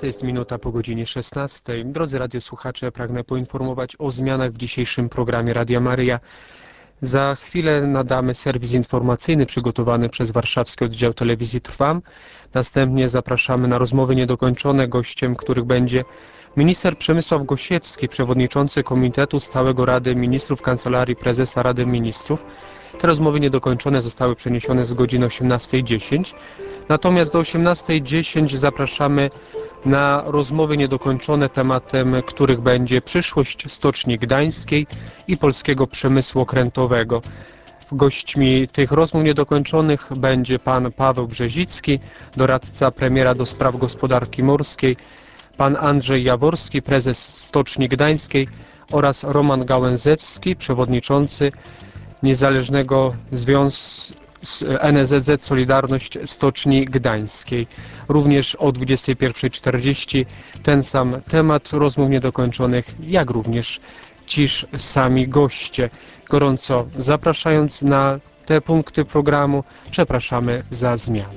15 jest minuta po godzinie 16. Drodzy radiosłuchacze, pragnę poinformować o zmianach w dzisiejszym programie Radia Maryja. Za chwilę nadamy serwis informacyjny przygotowany przez warszawski oddział telewizji Trwam. Następnie zapraszamy na rozmowy niedokończone, gościem których będzie minister Przemysław Gosiewski, przewodniczący Komitetu Stałego Rady Ministrów Kancelarii Prezesa Rady Ministrów. Te rozmowy niedokończone zostały przeniesione z godziny 18:10. Natomiast do 18:10 zapraszamy na rozmowy niedokończone, tematem których będzie przyszłość Stoczni Gdańskiej i polskiego przemysłu okrętowego. Gośćmi tych rozmów niedokończonych będzie pan Paweł Brzezicki, doradca premiera do spraw gospodarki morskiej, pan Andrzej Jaworski, prezes Stoczni Gdańskiej oraz Roman Gałęzewski, przewodniczący Niezależnego Związku NSZZ Solidarność Stoczni Gdańskiej. Również o 21:40 ten sam temat rozmów niedokończonych, jak również ciż sami goście. Gorąco zapraszając na te punkty programu, przepraszamy za zmiany.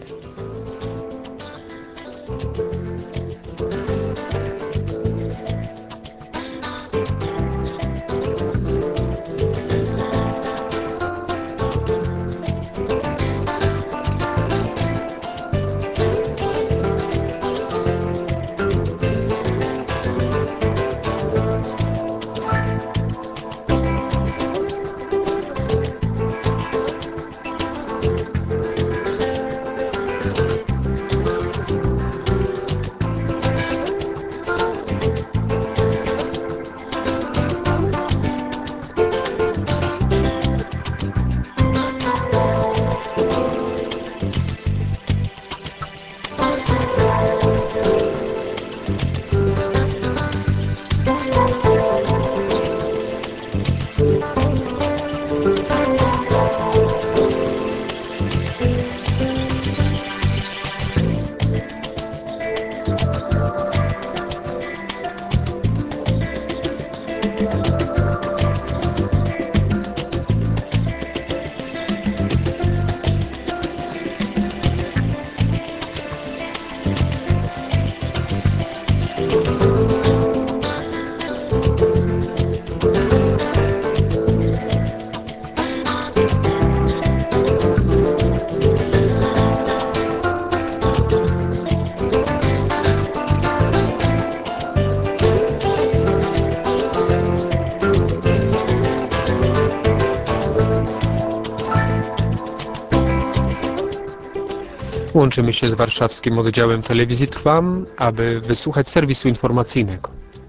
Łączymy się z warszawskim oddziałem telewizji Trwam, aby wysłuchać serwisu informacyjnego.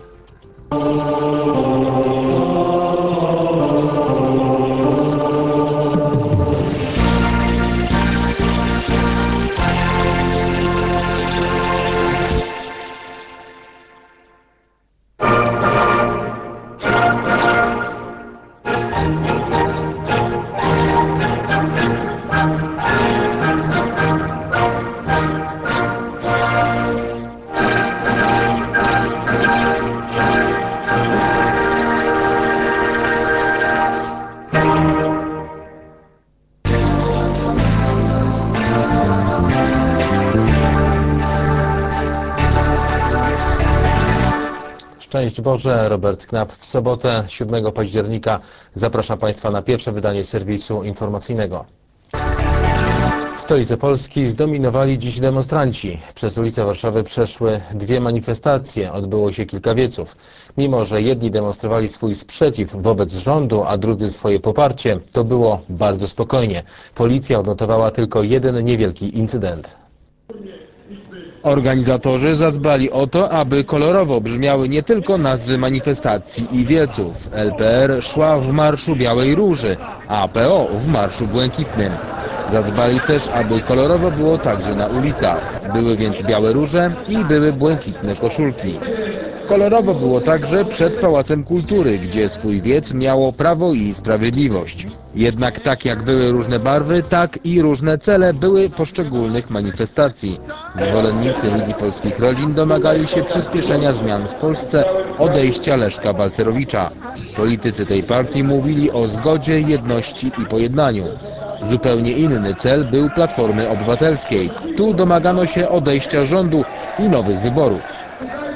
Szczęść Boże, Robert Knap. W sobotę 7 października zapraszam Państwa na pierwsze wydanie serwisu informacyjnego. Stolicę Polski zdominowali dziś demonstranci. Przez ulice Warszawy przeszły dwie manifestacje, odbyło się kilka wieców. Mimo że jedni demonstrowali swój sprzeciw wobec rządu, a drudzy swoje poparcie, to było bardzo spokojnie. Policja odnotowała tylko jeden niewielki incydent. Organizatorzy zadbali o to, aby kolorowo brzmiały nie tylko nazwy manifestacji i wieców. LPR szła w Marszu Białej Róży, a PO w Marszu Błękitnym. Zadbali też, aby kolorowo było także na ulicach. Były więc białe róże i były błękitne koszulki. Kolorowo było także przed Pałacem Kultury, gdzie swój wiec miało Prawo i Sprawiedliwość. Jednak tak jak były różne barwy, tak i różne cele były poszczególnych manifestacji. Zwolennicy Ligi Polskich Rodzin domagali się przyspieszenia zmian w Polsce, odejścia Leszka Balcerowicza. Politycy tej partii mówili o zgodzie, jedności i pojednaniu. Zupełnie inny cel był Platformy Obywatelskiej. Tu domagano się odejścia rządu i nowych wyborów.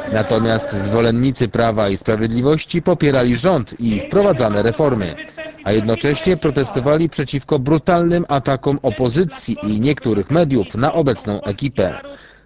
Natomiast zwolennicy Prawa i Sprawiedliwości popierali rząd i wprowadzane reformy, a jednocześnie protestowali przeciwko brutalnym atakom opozycji i niektórych mediów na obecną ekipę.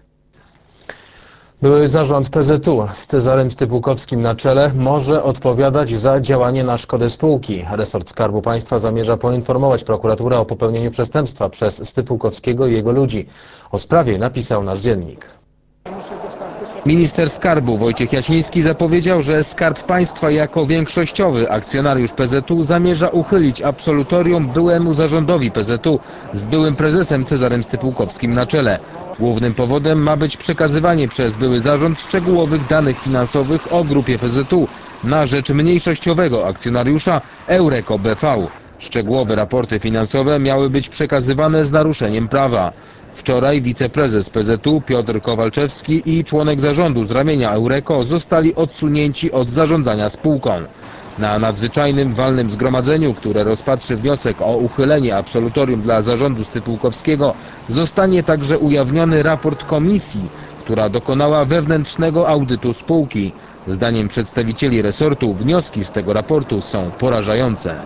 Były zarząd PZU z Cezarym Stypułkowskim na czele może odpowiadać za działanie na szkodę spółki. Resort Skarbu Państwa zamierza poinformować prokuraturę o popełnieniu przestępstwa przez Stypułkowskiego i jego ludzi. O sprawie napisał nasz dziennik. Minister Skarbu Wojciech Jasiński zapowiedział, że Skarb Państwa jako większościowy akcjonariusz PZU zamierza uchylić absolutorium byłemu zarządowi PZU z byłym prezesem Cezarym Stypułkowskim na czele. Głównym powodem ma być przekazywanie przez były zarząd szczegółowych danych finansowych o grupie PZU na rzecz mniejszościowego akcjonariusza Eureko BV. Szczegółowe raporty finansowe miały być przekazywane z naruszeniem prawa. Wczoraj wiceprezes PZU Piotr Kowalczewski i członek zarządu z ramienia Eureko zostali odsunięci od zarządzania spółką. Na nadzwyczajnym walnym zgromadzeniu, które rozpatrzy wniosek o uchylenie absolutorium dla zarządu Stypułkowskiego, zostanie także ujawniony raport komisji, która dokonała wewnętrznego audytu spółki. Zdaniem przedstawicieli resortu wnioski z tego raportu są porażające.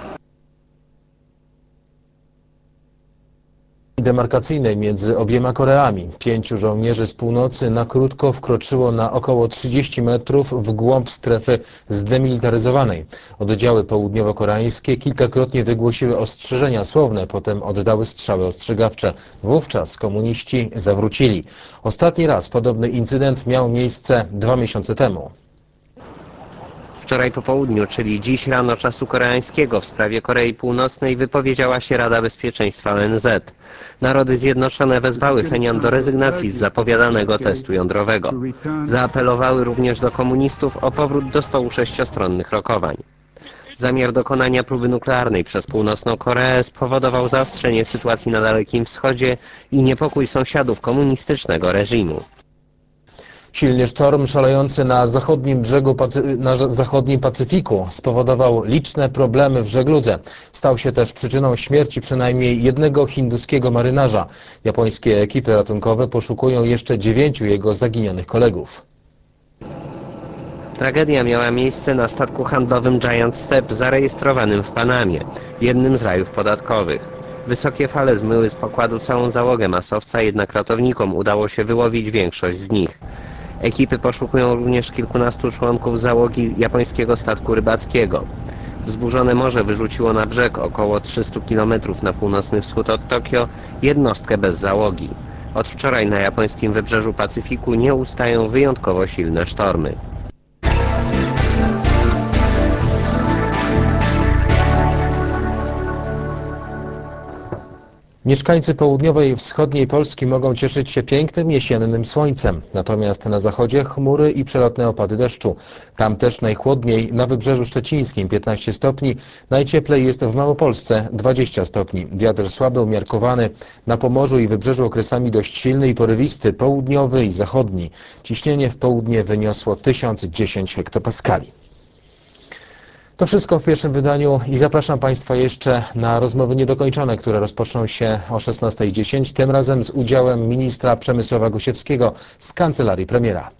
Demarkacyjnej między obiema Koreami. 5 żołnierzy z północy na krótko wkroczyło na około 30 metrów w głąb strefy zdemilitaryzowanej. Oddziały południowo-koreańskie kilkakrotnie wygłosiły ostrzeżenia słowne, potem oddały strzały ostrzegawcze. Wówczas komuniści zawrócili. Ostatni raz podobny incydent miał miejsce 2 miesiące temu. Wczoraj po południu, czyli dziś rano czasu koreańskiego, w sprawie Korei Północnej wypowiedziała się Rada Bezpieczeństwa ONZ. Narody Zjednoczone wezwały Pchenian do rezygnacji z zapowiadanego testu jądrowego. Zaapelowały również do komunistów o powrót do stołu sześciostronnych rokowań. Zamiar dokonania próby nuklearnej przez Północną Koreę spowodował zaostrzenie sytuacji na Dalekim Wschodzie i niepokój sąsiadów komunistycznego reżimu. Silny sztorm szalejący na zachodnim brzegu na zachodnim Pacyfiku spowodował liczne problemy w żegludze. Stał się też przyczyną śmierci przynajmniej jednego hinduskiego marynarza. Japońskie ekipy ratunkowe poszukują jeszcze 9 jego zaginionych kolegów. Tragedia miała miejsce na statku handlowym Giant Step zarejestrowanym w Panamie, jednym z rajów podatkowych. Wysokie fale zmyły z pokładu całą załogę masowca, jednak ratownikom udało się wyłowić większość z nich. Ekipy poszukują również kilkunastu członków załogi japońskiego statku rybackiego. Wzburzone morze wyrzuciło na brzeg około 300 km na północny wschód od Tokio jednostkę bez załogi. Od wczoraj na japońskim wybrzeżu Pacyfiku nie ustają wyjątkowo silne sztormy. Mieszkańcy południowej i wschodniej Polski mogą cieszyć się pięknym jesiennym słońcem. Natomiast na zachodzie chmury i przelotne opady deszczu. Tam też najchłodniej na Wybrzeżu Szczecińskim 15 stopni. Najcieplej jest w Małopolsce 20 stopni. Wiatr słaby umiarkowany. Na Pomorzu i Wybrzeżu okresami dość silny i porywisty, południowy i zachodni. Ciśnienie w południe wyniosło 1010 hektopaskali. To wszystko w pierwszym wydaniu i zapraszam Państwa jeszcze na rozmowy niedokończone, które rozpoczną się o 16:10, tym razem z udziałem ministra Przemysława Gosiewskiego z Kancelarii Premiera.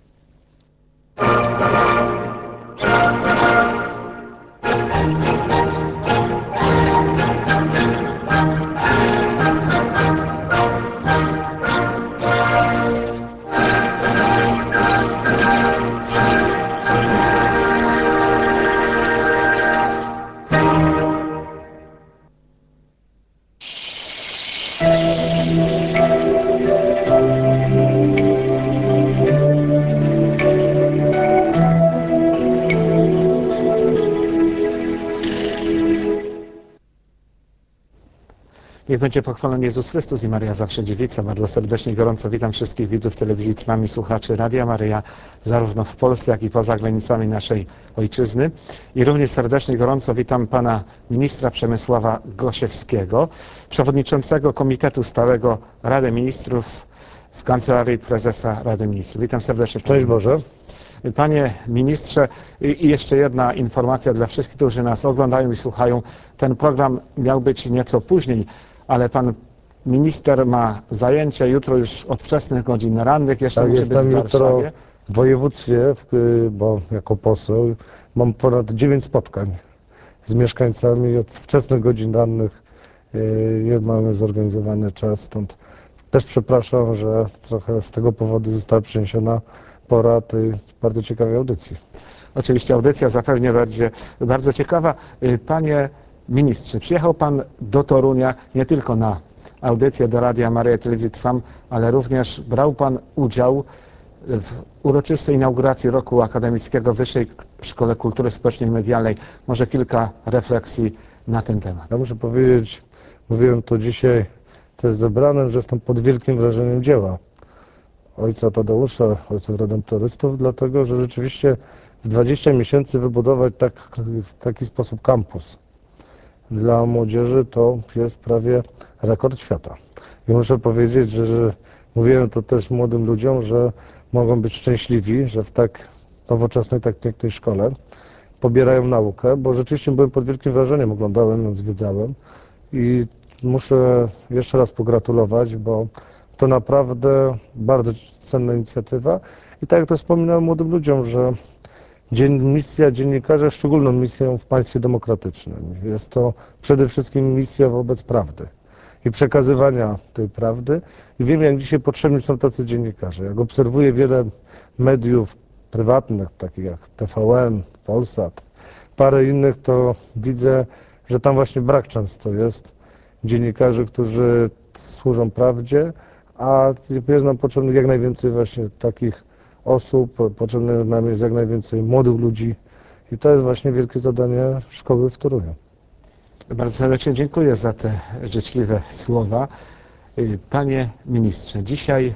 Niech będzie pochwalony Jezus Chrystus i Maria zawsze dziewica. Bardzo serdecznie, gorąco witam wszystkich widzów telewizji Trwam i słuchaczy Radia Maryja, zarówno w Polsce, jak i poza granicami naszej ojczyzny. I również serdecznie, gorąco witam pana ministra Przemysława Gosiewskiego, przewodniczącego Komitetu Stałego Rady Ministrów w Kancelarii Prezesa Rady Ministrów. Witam serdecznie. Cześć Boże. Panie ministrze, i jeszcze jedna informacja dla wszystkich, którzy nas oglądają i słuchają. Ten program miał być nieco później, ale pan minister ma zajęcie jutro już od wczesnych godzin rannych. Jeszcze Tak, musi być w jestem jutro Warszawie. W województwie, bo jako poseł mam ponad 9 spotkań z mieszkańcami od wczesnych godzin rannych. Mamy zorganizowany czas, stąd też przepraszam, że trochę z tego powodu została przeniesiona pora tej bardzo ciekawej audycji. Oczywiście audycja zapewne będzie bardzo ciekawa. Panie ministrze, przyjechał pan do Torunia nie tylko na audycję do Radia Maryja Telewizji Trwam, ale również brał pan udział w uroczystej inauguracji roku akademickiego w Wyższej Szkole Kultury Społecznej i Medialnej. Może kilka refleksji na ten temat. Ja muszę powiedzieć, mówiłem to dzisiaj też zebranym, że jestem pod wielkim wrażeniem dzieła ojca Tadeusza, ojców redemptorystów, dlatego że rzeczywiście w 20 miesięcy wybudować w taki sposób kampus dla młodzieży to jest prawie rekord świata. I muszę powiedzieć, że mówiłem to też młodym ludziom, że mogą być szczęśliwi, że w tak nowoczesnej, tak pięknej szkole pobierają naukę, bo rzeczywiście byłem pod wielkim wrażeniem, oglądałem ją, zwiedzałem i muszę jeszcze raz pogratulować, bo to naprawdę bardzo cenna inicjatywa i tak jak to wspominałem młodym ludziom, że misja dziennikarza jest szczególną misją w państwie demokratycznym. Jest to przede wszystkim misja wobec prawdy i przekazywania tej prawdy. I wiem, jak dzisiaj potrzebni są tacy dziennikarze. Jak obserwuję wiele mediów prywatnych, takich jak TVN, Polsat, parę innych, to widzę, że tam właśnie brak często jest dziennikarzy, którzy służą prawdzie, a jest nam potrzebnych jak najwięcej właśnie takich osób, potrzebne nam jest jak najwięcej młodych ludzi i to jest właśnie wielkie zadanie szkoły w Toruniu. Bardzo serdecznie dziękuję za te życzliwe słowa. Panie ministrze, dzisiaj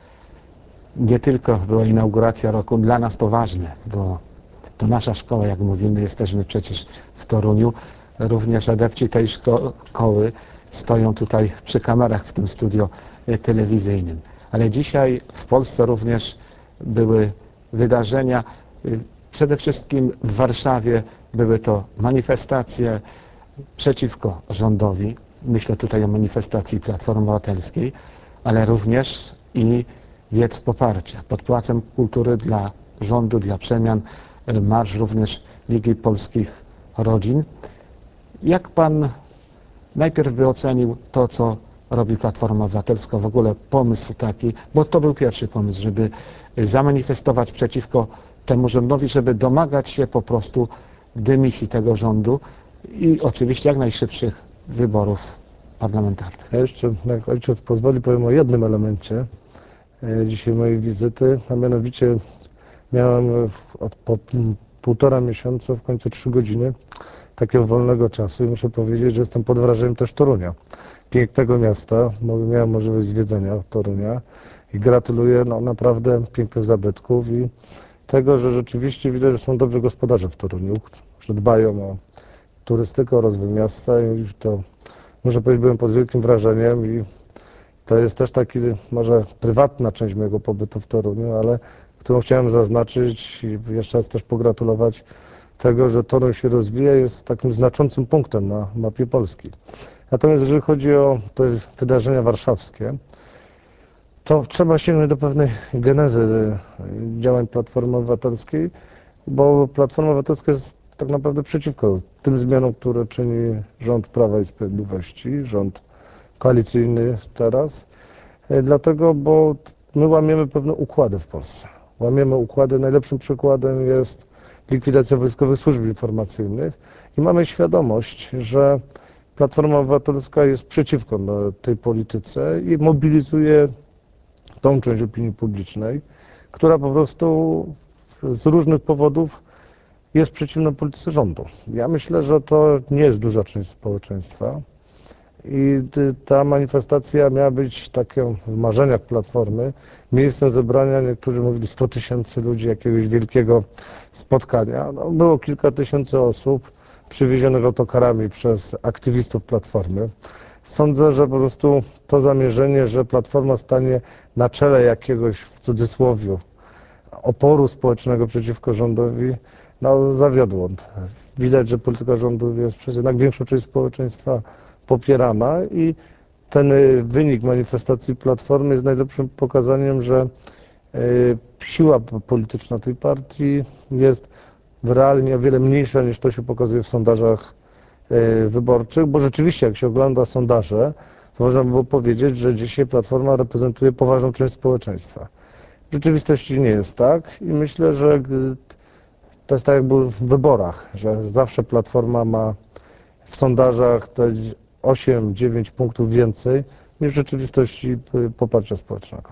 nie tylko była inauguracja roku, dla nas to ważne, bo to nasza szkoła, jak mówimy, jesteśmy przecież w Toruniu. Również adepci tej szkoły stoją tutaj przy kamerach w tym studio telewizyjnym. Ale dzisiaj w Polsce również były wydarzenia. Przede wszystkim w Warszawie były to manifestacje przeciwko rządowi. Myślę tutaj o manifestacji Platformy Obywatelskiej, ale również i wiec poparcia. Pod Pałacem Kultury dla rządu, dla przemian, marsz również Ligi Polskich Rodzin. Jak pan najpierw by ocenił to, co robi Platforma Obywatelska, w ogóle pomysł taki, bo to był pierwszy pomysł, żeby zamanifestować przeciwko temu rządowi, żeby domagać się po prostu dymisji tego rządu i oczywiście jak najszybszych wyborów parlamentarnych. Ja jeszcze, jak ojciec pozwoli, powiem o jednym elemencie dzisiaj mojej wizyty, a mianowicie miałem po 1,5 miesiąca, w końcu 3 godziny takiego wolnego czasu i muszę powiedzieć, że jestem pod wrażeniem też Torunia, pięknego miasta. Miałem możliwość zwiedzenia Torunia i gratuluję naprawdę pięknych zabytków i tego, że rzeczywiście widać, że są dobrzy gospodarze w Toruniu, że dbają o turystykę, o rozwój miasta i to muszę powiedzieć, byłem pod wielkim wrażeniem i to jest też taki może prywatna część mojego pobytu w Toruniu, ale którą chciałem zaznaczyć i jeszcze raz też pogratulować tego, że Toruń się rozwija, jest takim znaczącym punktem na mapie Polski. Natomiast jeżeli chodzi o te wydarzenia warszawskie, to trzeba sięgnąć do pewnej genezy działań Platformy Obywatelskiej, bo Platforma Obywatelska jest tak naprawdę przeciwko tym zmianom, które czyni rząd Prawa i Sprawiedliwości, rząd koalicyjny teraz, dlatego, bo my łamiemy pewne układy w Polsce. Łamiemy układy, najlepszym przykładem jest likwidacja wojskowych służb informacyjnych i mamy świadomość, że Platforma Obywatelska jest przeciwko tej polityce i mobilizuje tą część opinii publicznej, która po prostu z różnych powodów jest przeciwna polityce rządu. Ja myślę, że to nie jest duża część społeczeństwa i ta manifestacja miała być takim w marzeniach Platformy miejscem zebrania, niektórzy mówili 100 000 ludzi, jakiegoś wielkiego spotkania. No, było kilka tysięcy osób przywiezionych autokarami przez aktywistów Platformy. Sądzę, że po prostu to zamierzenie, że Platforma stanie na czele jakiegoś, w cudzysłowie, oporu społecznego przeciwko rządowi, no zawiodło. Widać, że polityka rządu jest przez jednak większą część społeczeństwa popierana i ten wynik manifestacji Platformy jest najlepszym pokazaniem, że Siła polityczna tej partii jest realnie o wiele mniejsza niż to się pokazuje w sondażach wyborczych, bo rzeczywiście jak się ogląda sondaże, to można by było powiedzieć, że dzisiaj Platforma reprezentuje poważną część społeczeństwa. W rzeczywistości nie jest tak i myślę, że to jest tak jak było w wyborach, że zawsze Platforma ma w sondażach te 8-9 punktów więcej niż w rzeczywistości poparcia społecznego.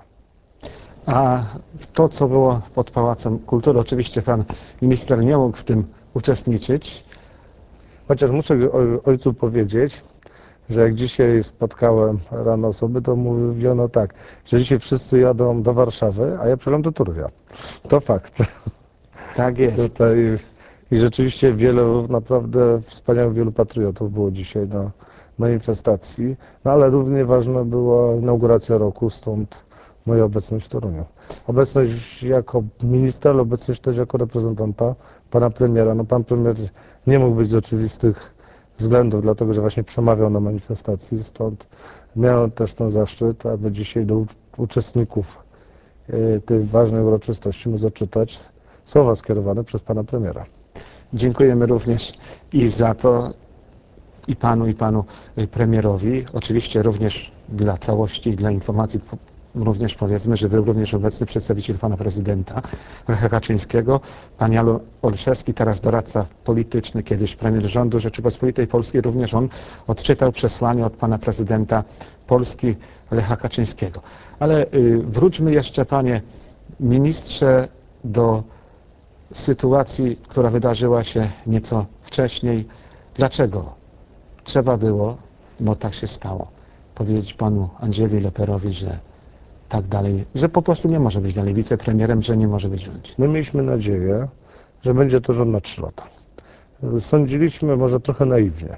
A to, co było pod Pałacem Kultury, oczywiście pan minister nie mógł w tym uczestniczyć. Chociaż muszę ojcu powiedzieć, że jak dzisiaj spotkałem rano osoby, to mówiono tak, że dzisiaj wszyscy jadą do Warszawy, a ja przyjechałem do Turwia. To fakt. Tak jest. Tutaj i rzeczywiście wielu, naprawdę wspaniałych wielu patriotów było dzisiaj na manifestacji, no ale równie ważna była inauguracja roku, stąd moja obecność w Toruniu. Obecność jako ministra, obecność też jako reprezentanta pana premiera. No pan premier nie mógł być z oczywistych względów, dlatego że właśnie przemawiał na manifestacji, stąd miałem też ten zaszczyt, aby dzisiaj do uczestników tej ważnej uroczystości móc zaczytać słowa skierowane przez pana premiera. Dziękujemy również i za to, i panu premierowi. Oczywiście również dla całości i dla informacji również powiedzmy, że był również obecny przedstawiciel pana prezydenta Lecha Kaczyńskiego, pan Jan Olszewski, teraz doradca polityczny, kiedyś premier rządu Rzeczypospolitej Polskiej. Również on odczytał przesłanie od pana prezydenta Polski Lecha Kaczyńskiego. Ale wróćmy jeszcze, panie ministrze, do sytuacji, która wydarzyła się nieco wcześniej. Dlaczego trzeba było, bo tak się stało, powiedzieć panu Andrzejowi Leperowi, że tak dalej, że po prostu nie może być dalej wicepremierem, że nie może być rządzić? My mieliśmy nadzieję, że będzie to rząd na 3 lata. Sądziliśmy, może trochę naiwnie,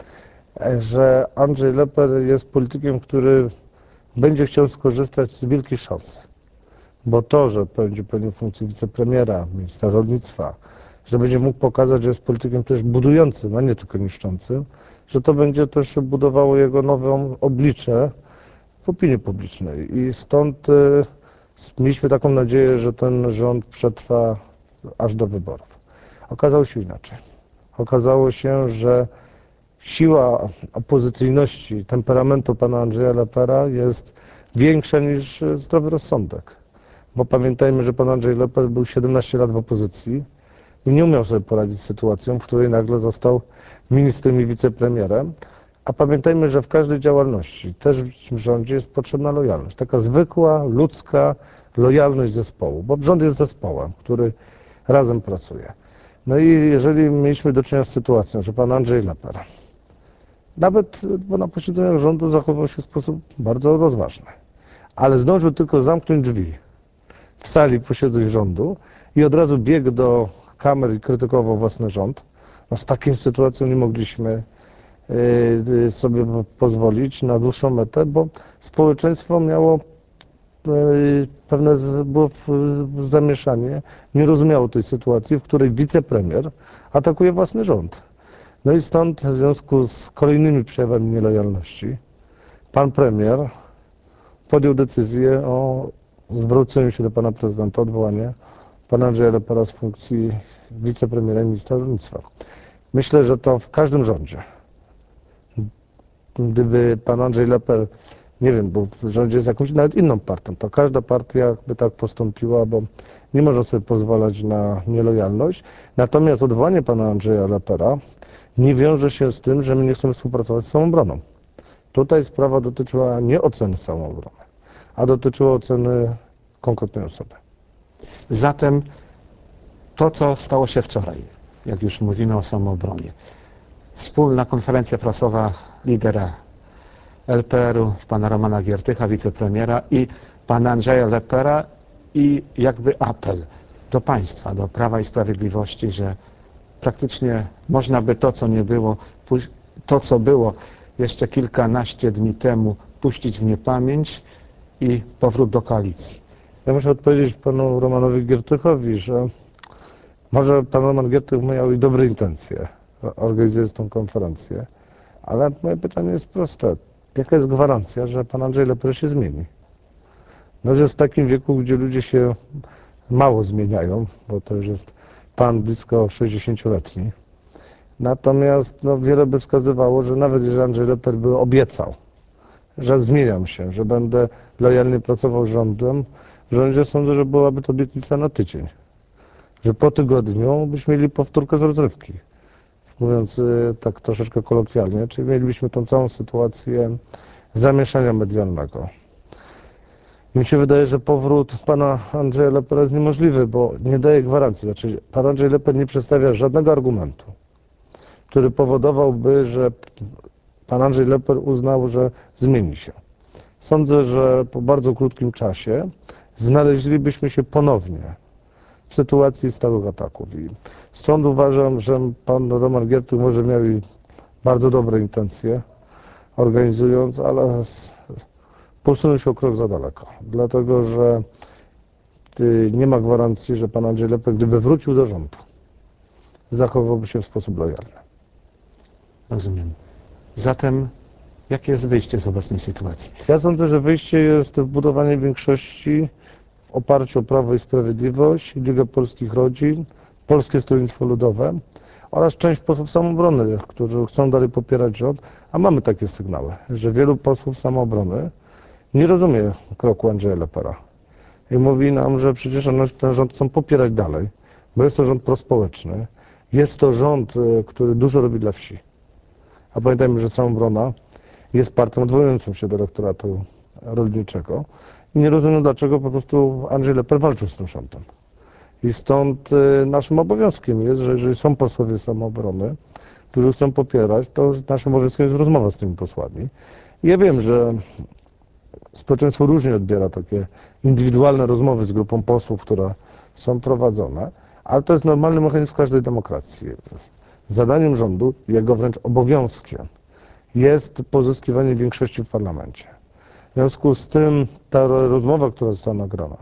że Andrzej Leper jest politykiem, który będzie chciał skorzystać z wielkiej szansy. Bo to, że będzie pełnił funkcję wicepremiera, ministra rolnictwa, że będzie mógł pokazać, że jest politykiem też budującym, a nie tylko niszczącym, że to będzie też budowało jego nowe oblicze w opinii publicznej. I stąd mieliśmy taką nadzieję, że ten rząd przetrwa aż do wyborów. Okazało się inaczej. Okazało się, że siła opozycyjności, temperamentu pana Andrzeja Lepera jest większa niż zdrowy rozsądek. Bo pamiętajmy, że pan Andrzej Leper był 17 lat w opozycji i nie umiał sobie poradzić z sytuacją, w której nagle został ministrem i wicepremierem. A pamiętajmy, że w każdej działalności, też w rządzie jest potrzebna lojalność. Taka zwykła, ludzka lojalność zespołu, bo rząd jest zespołem, który razem pracuje. No i jeżeli mieliśmy do czynienia z sytuacją, że pan Andrzej Leper, nawet bo na posiedzeniach rządu zachował się w sposób bardzo rozważny, ale zdążył tylko zamknąć drzwi w sali posiedzeń rządu i od razu biegł do kamer i krytykował własny rząd. No z taką sytuacją nie mogliśmy sobie pozwolić na dłuższą metę, bo społeczeństwo miało pewne było zamieszanie, nie rozumiało tej sytuacji, w której wicepremier atakuje własny rząd. No i stąd w związku z kolejnymi przejawami nielojalności pan premier podjął decyzję o zwróceniu się do pana prezydenta, odwołanie pana Andrzeja Lepera z funkcji wicepremiera i ministra rolnictwa. Myślę, że to w każdym rządzie, gdyby pan Andrzej Leper, nie wiem, był w rządzie z jakąś nawet inną partią, to każda partia by tak postąpiła, bo nie można sobie pozwalać na nielojalność. Natomiast odwołanie pana Andrzeja Lepera nie wiąże się z tym, że my nie chcemy współpracować z Samoobroną. Tutaj sprawa dotyczyła nie oceny Samoobrony, a dotyczyła oceny konkretnej osoby. Zatem to, co stało się wczoraj, jak już mówimy o Samoobronie, wspólna konferencja prasowa lidera LPR-u, pana Romana Giertycha, wicepremiera, i pana Andrzeja Lepera, i jakby apel do państwa, do Prawa i Sprawiedliwości, że praktycznie można by to, co nie było, to, co było jeszcze kilkanaście dni temu, puścić w niepamięć i powrót do koalicji. Ja muszę odpowiedzieć panu Romanowi Giertychowi, że może pan Roman Giertych miał i dobre intencje, organizując tą konferencję, ale moje pytanie jest proste. Jaka jest gwarancja, że pan Andrzej Leper się zmieni? No już jest w takim wieku, gdzie ludzie się mało zmieniają, bo to już jest pan blisko 60-letni. Natomiast no, wiele by wskazywało, że nawet jeżeli Andrzej Lepper by obiecał, że zmieniam się, że będę lojalnie pracował z rządem, w rządzie sądzę, że byłaby to obietnica na tydzień. Że po tygodniu byśmy mieli powtórkę z rozrywki. Mówiąc tak troszeczkę kolokwialnie, czyli mielibyśmy tą całą sytuację zamieszania medialnego. Mi się wydaje, że powrót pana Andrzeja Leppera jest niemożliwy, bo nie daje gwarancji. Znaczy, pan Andrzej Lepper nie przedstawia żadnego argumentu, który powodowałby, że pan Andrzej Lepper uznał, że zmieni się. Sądzę, że po bardzo krótkim czasie znaleźlibyśmy się ponownie w sytuacji stałych ataków. I stąd uważam, że pan Roman Giertych może miał i bardzo dobre intencje organizując, ale posunął się o krok za daleko. Dlatego, że nie ma gwarancji, że pan Andrzej Lepper, gdyby wrócił do rządu, zachowałby się w sposób lojalny. Rozumiem. Zatem jakie jest wyjście z obecnej sytuacji? Ja sądzę, że wyjście jest w budowanie większości w oparciu o Prawo i Sprawiedliwość, Ligę Polskich Rodzin, Polskie Stronnictwo Ludowe oraz część posłów samoobrony, którzy chcą dalej popierać rząd, a mamy takie sygnały, że wielu posłów samoobrony nie rozumie kroku Andrzeja Leppera i mówi nam, że przecież ten rząd chcą popierać dalej, bo jest to rząd prospołeczny, jest to rząd, który dużo robi dla wsi. A pamiętajmy, że Samoobrona jest partią odwołującą się do elektoratu rolniczego i nie rozumiem, dlaczego po prostu Andrzej Lepper walczył z tym rządem. I stąd naszym obowiązkiem jest, że jeżeli są posłowie Samoobrony, którzy chcą popierać, to naszym obowiązkiem jest rozmowa z tymi posłami. I ja wiem, że społeczeństwo różnie odbiera takie indywidualne rozmowy z grupą posłów, które są prowadzone, ale to jest normalny mechanizm w każdej demokracji. Zadaniem rządu, jego wręcz obowiązkiem, jest pozyskiwanie większości w parlamencie. W związku z tym ta rozmowa, która została nagrana,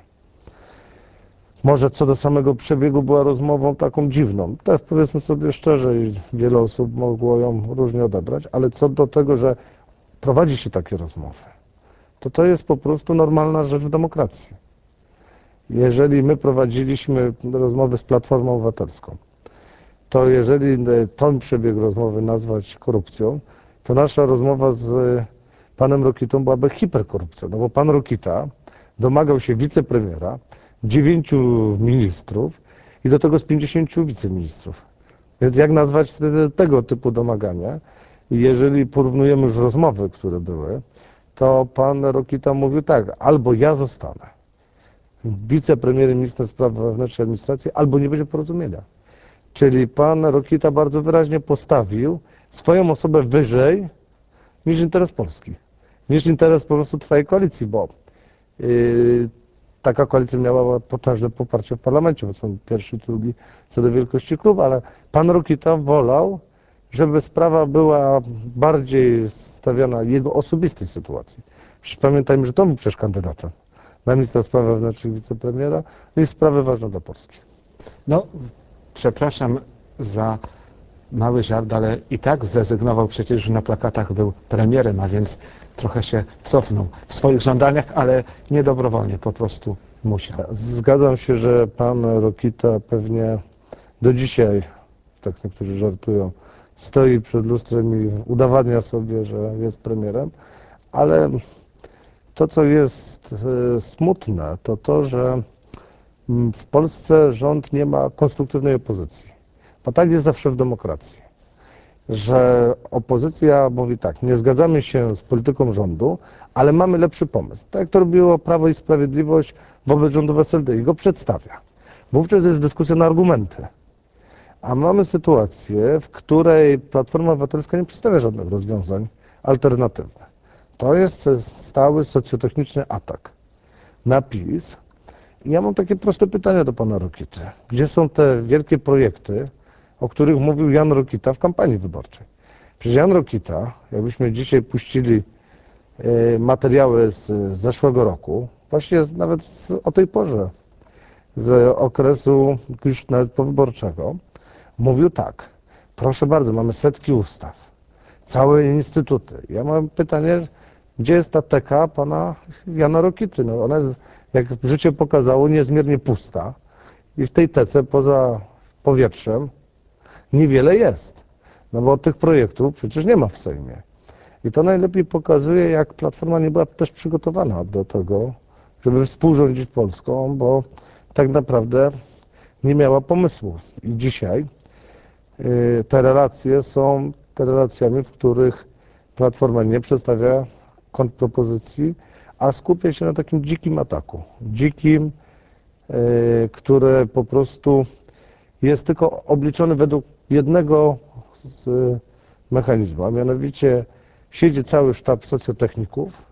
może co do samego przebiegu była rozmową taką dziwną. Tak powiedzmy sobie szczerze i wiele osób mogło ją różnie odebrać, ale co do tego, że prowadzi się takie rozmowy, to jest po prostu normalna rzecz w demokracji. Jeżeli my prowadziliśmy rozmowy z Platformą Obywatelską, to jeżeli ten przebieg rozmowy nazwać korupcją, to nasza rozmowa z panem Rokitą byłaby hiperkorupcją, no bo pan Rokita domagał się wicepremiera, 9 ministrów i do tego z 50 wiceministrów. Więc jak nazwać tego typu domagania? Jeżeli porównujemy już rozmowy, które były, to pan Rokita mówił tak, albo ja zostanę wicepremierem, ministrem spraw wewnętrznych i administracji, albo nie będzie porozumienia. Czyli pan Rokita bardzo wyraźnie postawił swoją osobę wyżej niż interes Polski, niż interes po prostu trwałej koalicji, bo taka koalicja miała potężne poparcie w parlamencie, bo są pierwszy i drugi co do wielkości klub, ale pan Rokita wolał, żeby sprawa była bardziej stawiana jego osobistej sytuacji. Przecież pamiętajmy, że to był przecież kandydatem na ministra spraw wewnętrznych, wicepremiera, i sprawy ważne dla Polski. No, przepraszam za mały żart, ale i tak zrezygnował przecież, że na plakatach był premierem, a więc trochę się cofnął w swoich żądaniach, ale nie dobrowolnie, po prostu musiał. Zgadzam się, że pan Rokita pewnie do dzisiaj, tak niektórzy żartują, stoi przed lustrem i udowadnia sobie, że jest premierem, ale to, co jest smutne, to to, że w Polsce rząd nie ma konstruktywnej opozycji. Bo tak jest zawsze w demokracji, że opozycja mówi tak, nie zgadzamy się z polityką rządu, ale mamy lepszy pomysł. Tak jak to robiło Prawo i Sprawiedliwość wobec rządu SLD i go przedstawia. Wówczas jest dyskusja na argumenty. A mamy sytuację, w której Platforma Obywatelska nie przedstawia żadnych rozwiązań alternatywnych. To jest stały socjotechniczny atak na PiS. I ja mam takie proste pytanie do pana Rokity. Gdzie są te wielkie projekty, o których mówił Jan Rokita w kampanii wyborczej? Przecież Jan Rokita, jakbyśmy dzisiaj puścili materiały z zeszłego roku, właśnie nawet o tej porze, z okresu już nawet powyborczego, mówił tak, proszę bardzo, mamy setki ustaw, całe instytuty. Ja mam pytanie, Gdzie jest ta teka pana Jana Rokity? No ona jest, jak życie pokazało, niezmiernie pusta i w tej tece poza powietrzem niewiele jest. No bo tych projektów przecież nie ma w Sejmie. I to najlepiej pokazuje, jak Platforma nie była też przygotowana do tego, żeby współrządzić Polską, bo tak naprawdę nie miała pomysłu. I dzisiaj te relacje są te relacjami, w których Platforma nie przedstawia kontrpropozycji, a skupia się na takim dzikim ataku. Dzikim, które po prostu jest tylko obliczony według jednego z mechanizmu, a mianowicie siedzi cały sztab socjotechników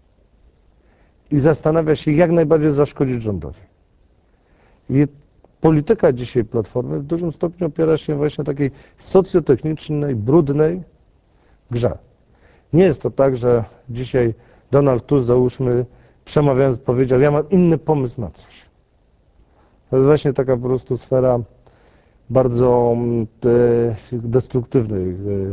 i zastanawia się, jak najbardziej zaszkodzić rządowi. I polityka dzisiaj Platformy w dużym stopniu opiera się właśnie na takiej socjotechnicznej, brudnej grze. Nie jest to tak, że dzisiaj Donald Tusk, załóżmy, przemawiając powiedział, ja mam inny pomysł na coś. To jest właśnie taka po prostu sfera bardzo destruktywnej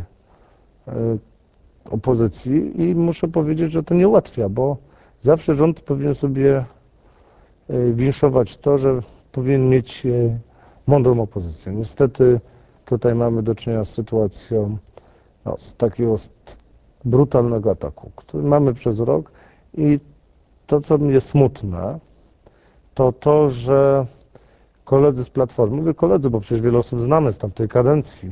opozycji i muszę powiedzieć, że to nie ułatwia, bo zawsze rząd powinien sobie winszować to, że powinien mieć mądrą opozycję. Niestety tutaj mamy do czynienia z sytuacją z takiego brutalnego ataku, który mamy przez rok i to, co mnie smutne, to to, że koledzy z Platformy, mówię koledzy, bo przecież wiele osób znamy z tamtej kadencji,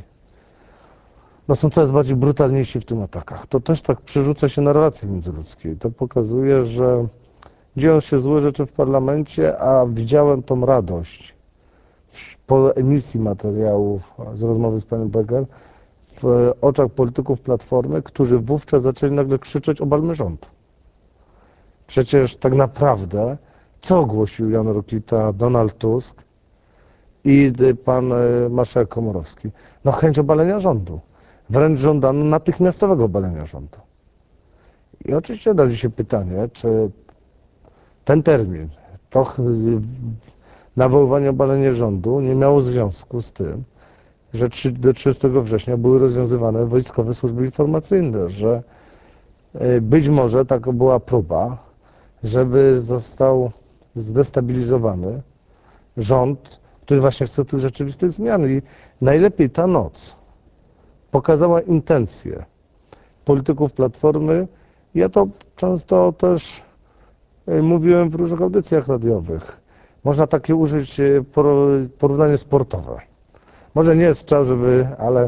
no są coraz bardziej brutalniejsi w tym atakach. To też tak przerzuca się na relacje międzyludzkie. To pokazuje, że dzieją się złe rzeczy w parlamencie, a widziałem tą radość po emisji materiałów z rozmowy z panem Beger w oczach polityków Platformy, którzy wówczas zaczęli nagle krzyczeć obalmy rząd. Przecież tak naprawdę co ogłosił Jan Rokita, Donald Tusk i pan marszałek Komorowski? No chęć obalenia rządu. Wręcz żądano natychmiastowego obalenia rządu. I oczywiście nadaje się pytanie, czy ten termin, to nawoływanie obalenia rządu nie miało związku z tym, że do 30 września były rozwiązywane wojskowe służby informacyjne, że być może taka była próba, żeby został zdestabilizowany rząd, który właśnie chce tych rzeczywistych zmian. I najlepiej ta noc pokazała intencje polityków Platformy. Ja to często też mówiłem w różnych audycjach radiowych. Można takie użyć porównanie sportowe. Może nie jest czas, ale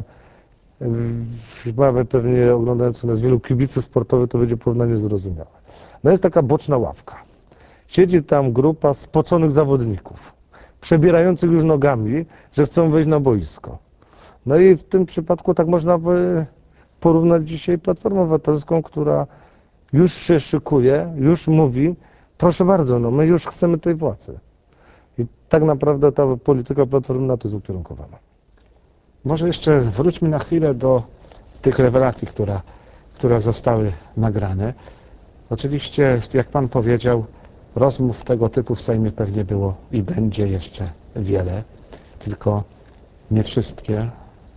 mamy pewnie oglądający nas wielu kibiców sportowych, to będzie porównanie zrozumiałe. No jest taka boczna ławka. Siedzi tam grupa spoconych zawodników, przebierających już nogami, że chcą wejść na boisko. No i w tym przypadku tak można by porównać dzisiaj Platformę Obywatelską, która już się szykuje, już mówi, proszę bardzo, no my już chcemy tej władzy. I tak naprawdę ta polityka Platformy na to jest ukierunkowana. Może jeszcze wróćmy na chwilę do tych rewelacji, które zostały nagrane. Oczywiście, jak pan powiedział, rozmów tego typu w Sejmie pewnie było i będzie jeszcze wiele, tylko nie wszystkie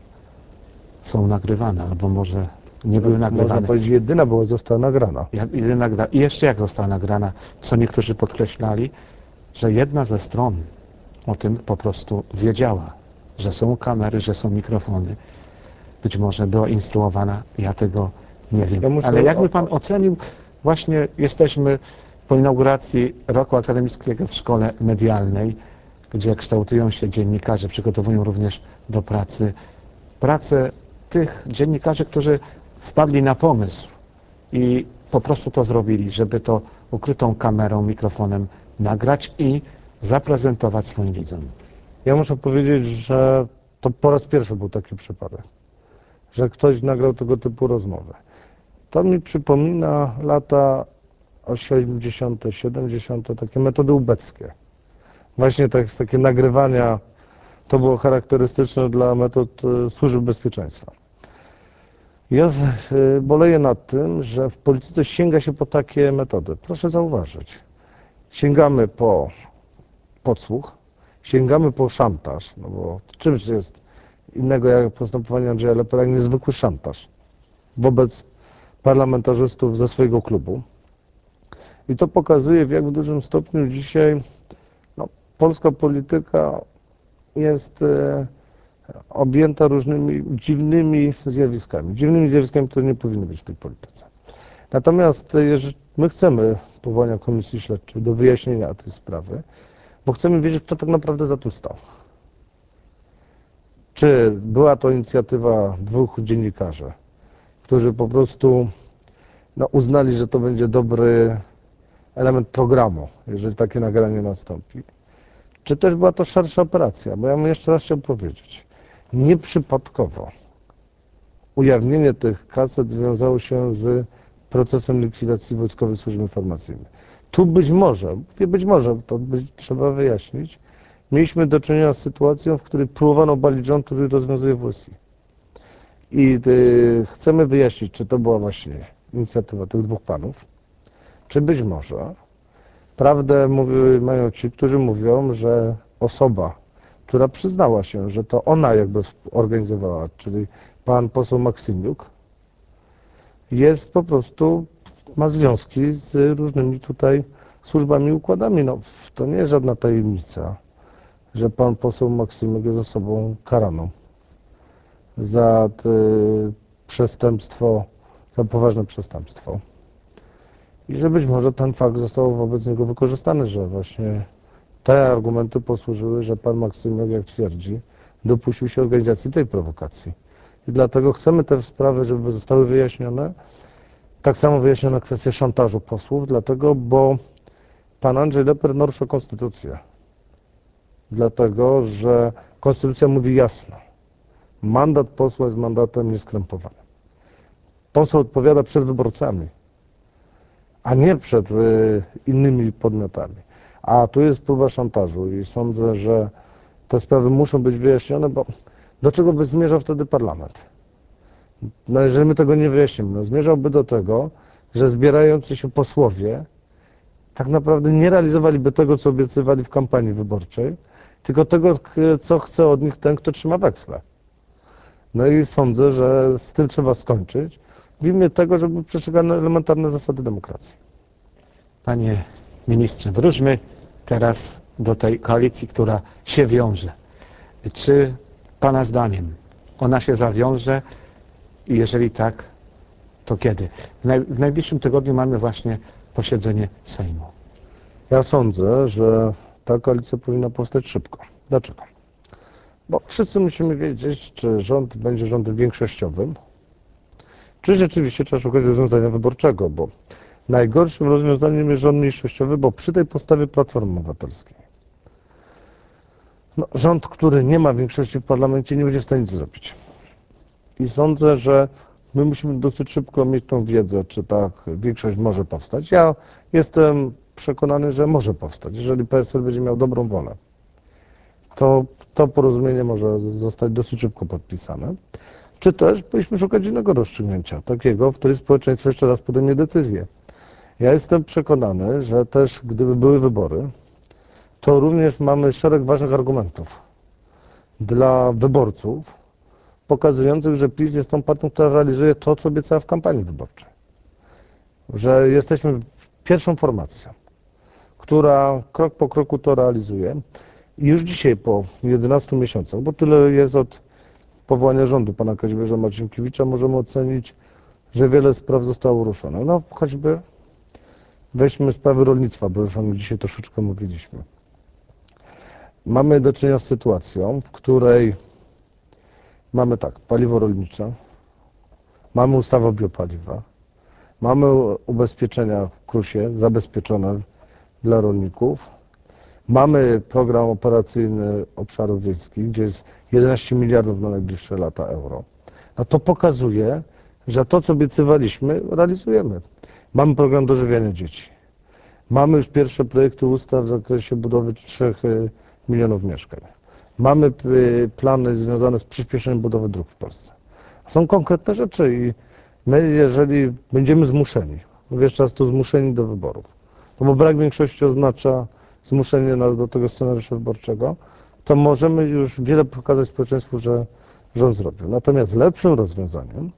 są nagrywane, albo może nie były nagrywane. Można powiedzieć, jedyna została nagrana. I jeszcze jak została nagrana, co niektórzy podkreślali, że jedna ze stron o tym po prostu wiedziała, że są kamery, że są mikrofony. Być może była instruowana, ja tego nie wiem. Ale jakby pan ocenił, właśnie jesteśmy po inauguracji roku akademickiego w szkole medialnej, gdzie kształtują się dziennikarze, przygotowują również do pracy. Pracę tych dziennikarzy, którzy wpadli na pomysł i po prostu to zrobili, żeby to ukrytą kamerą, mikrofonem nagrać i zaprezentować swoim widzom. Ja muszę powiedzieć, że to po raz pierwszy był taki przypadek, że ktoś nagrał tego typu rozmowę. To mi przypomina lata 80., 70., takie metody ubeckie. Właśnie takie nagrywania, to było charakterystyczne dla metod służb bezpieczeństwa. Ja boleję nad tym, że w polityce sięga się po takie metody. Proszę zauważyć, sięgamy po podsłuch, sięgamy po szantaż, no bo czymś jest innego jak postępowanie Andrzeja Lepera, jak niezwykły szantaż wobec parlamentarzystów ze swojego klubu. I to pokazuje, w jak dużym stopniu dzisiaj polska polityka jest objęta różnymi dziwnymi zjawiskami. Dziwnymi zjawiskami, które nie powinny być w tej polityce. Natomiast jeżeli my chcemy powołania komisji śledczej do wyjaśnienia tej sprawy, bo chcemy wiedzieć, kto tak naprawdę za tym stał. Czy była to inicjatywa dwóch dziennikarzy, którzy po prostu uznali, że to będzie dobry element programu, jeżeli takie nagranie nastąpi. Czy też była to szersza operacja? Bo ja bym jeszcze raz chciał powiedzieć, nieprzypadkowo ujawnienie tych kaset związało się z procesem likwidacji Wojskowej Służby Informacyjnej. Tu być może, trzeba wyjaśnić, mieliśmy do czynienia z sytuacją, w której próbowano obalić rząd, który rozwiązuje w Rosji. I chcemy wyjaśnić, czy to była właśnie inicjatywa tych dwóch panów, czy być może prawdę mają ci, którzy mówią, że osoba, która przyznała się, że to ona jakby organizowała, czyli pan poseł Maksymiuk, jest po prostu, ma związki z różnymi tutaj służbami i układami. To nie jest żadna tajemnica, że pan poseł Maksymiuk jest osobą karaną za przestępstwo, za poważne przestępstwo. I że być może ten fakt został wobec niego wykorzystany, że właśnie te argumenty posłużyły, że pan Maksymiuk, jak twierdzi, dopuścił się organizacji tej prowokacji. I dlatego chcemy te sprawy, żeby zostały wyjaśnione. Tak samo wyjaśniona kwestia szantażu posłów, dlatego, bo pan Andrzej Leper narusza konstytucję. Dlatego, że konstytucja mówi jasno, mandat posła jest mandatem nieskrępowanym. Poseł odpowiada przed wyborcami, a nie przed innymi podmiotami. A tu jest próba szantażu i sądzę, że te sprawy muszą być wyjaśnione, bo do czego by zmierzał wtedy parlament? Jeżeli my tego nie wyjaśnimy, zmierzałby do tego, że zbierający się posłowie tak naprawdę nie realizowaliby tego, co obiecywali w kampanii wyborczej, tylko tego, co chce od nich ten, kto trzyma weksle. I sądzę, że z tym trzeba skończyć w imię tego, żeby przestrzegano elementarne zasady demokracji. Panie ministrze, wróćmy teraz do tej koalicji, która się wiąże. Czy pana zdaniem ona się zawiąże i jeżeli tak, to kiedy? W najbliższym tygodniu mamy właśnie posiedzenie Sejmu. Ja sądzę, że ta koalicja powinna powstać szybko. Dlaczego? Bo wszyscy musimy wiedzieć, czy rząd będzie rządem większościowym, czy rzeczywiście trzeba szukać rozwiązania wyborczego, bo najgorszym rozwiązaniem jest rząd mniejszościowy, bo przy tej postawie Platformy Obywatelskiej rząd, który nie ma większości w parlamencie, nie będzie w stanie nic zrobić. I sądzę, że my musimy dosyć szybko mieć tą wiedzę, czy ta większość może powstać. Ja jestem przekonany, że może powstać. Jeżeli PSL będzie miał dobrą wolę, to porozumienie może zostać dosyć szybko podpisane. Czy też powinniśmy szukać innego rozstrzygnięcia, takiego, w którym społeczeństwo jeszcze raz podejmie decyzję. Ja jestem przekonany, że też gdyby były wybory, to również mamy szereg ważnych argumentów dla wyborców, pokazujących, że PiS jest tą partią, która realizuje to, co obiecała w kampanii wyborczej. Że jesteśmy pierwszą formacją, która krok po kroku to realizuje. I już dzisiaj po 11 miesiącach, bo tyle jest od powołania rządu pana Kazimierza Marcinkiewicza, możemy ocenić, że wiele spraw zostało ruszone. Choćby weźmy sprawy rolnictwa, bo już o nim dzisiaj troszeczkę mówiliśmy. Mamy do czynienia z sytuacją, w której mamy paliwo rolnicze, mamy ustawę o biopaliwach, mamy ubezpieczenia w KRUS-ie zabezpieczone dla rolników, mamy program operacyjny obszarów wiejskich, gdzie jest 11 miliardów na najbliższe lata euro. To pokazuje, że to, co obiecywaliśmy, realizujemy. Mamy program dożywiania dzieci. Mamy już pierwsze projekty ustaw w zakresie budowy 3 milionów mieszkań. Mamy plany związane z przyspieszeniem budowy dróg w Polsce. Są konkretne rzeczy i my, jeżeli będziemy zmuszeni, mówię jeszcze raz, to zmuszeni do wyborów, bo brak większości oznacza zmuszenie nas do tego scenariusza wyborczego, to możemy już wiele pokazać społeczeństwu, że rząd zrobił. Natomiast lepszym rozwiązaniem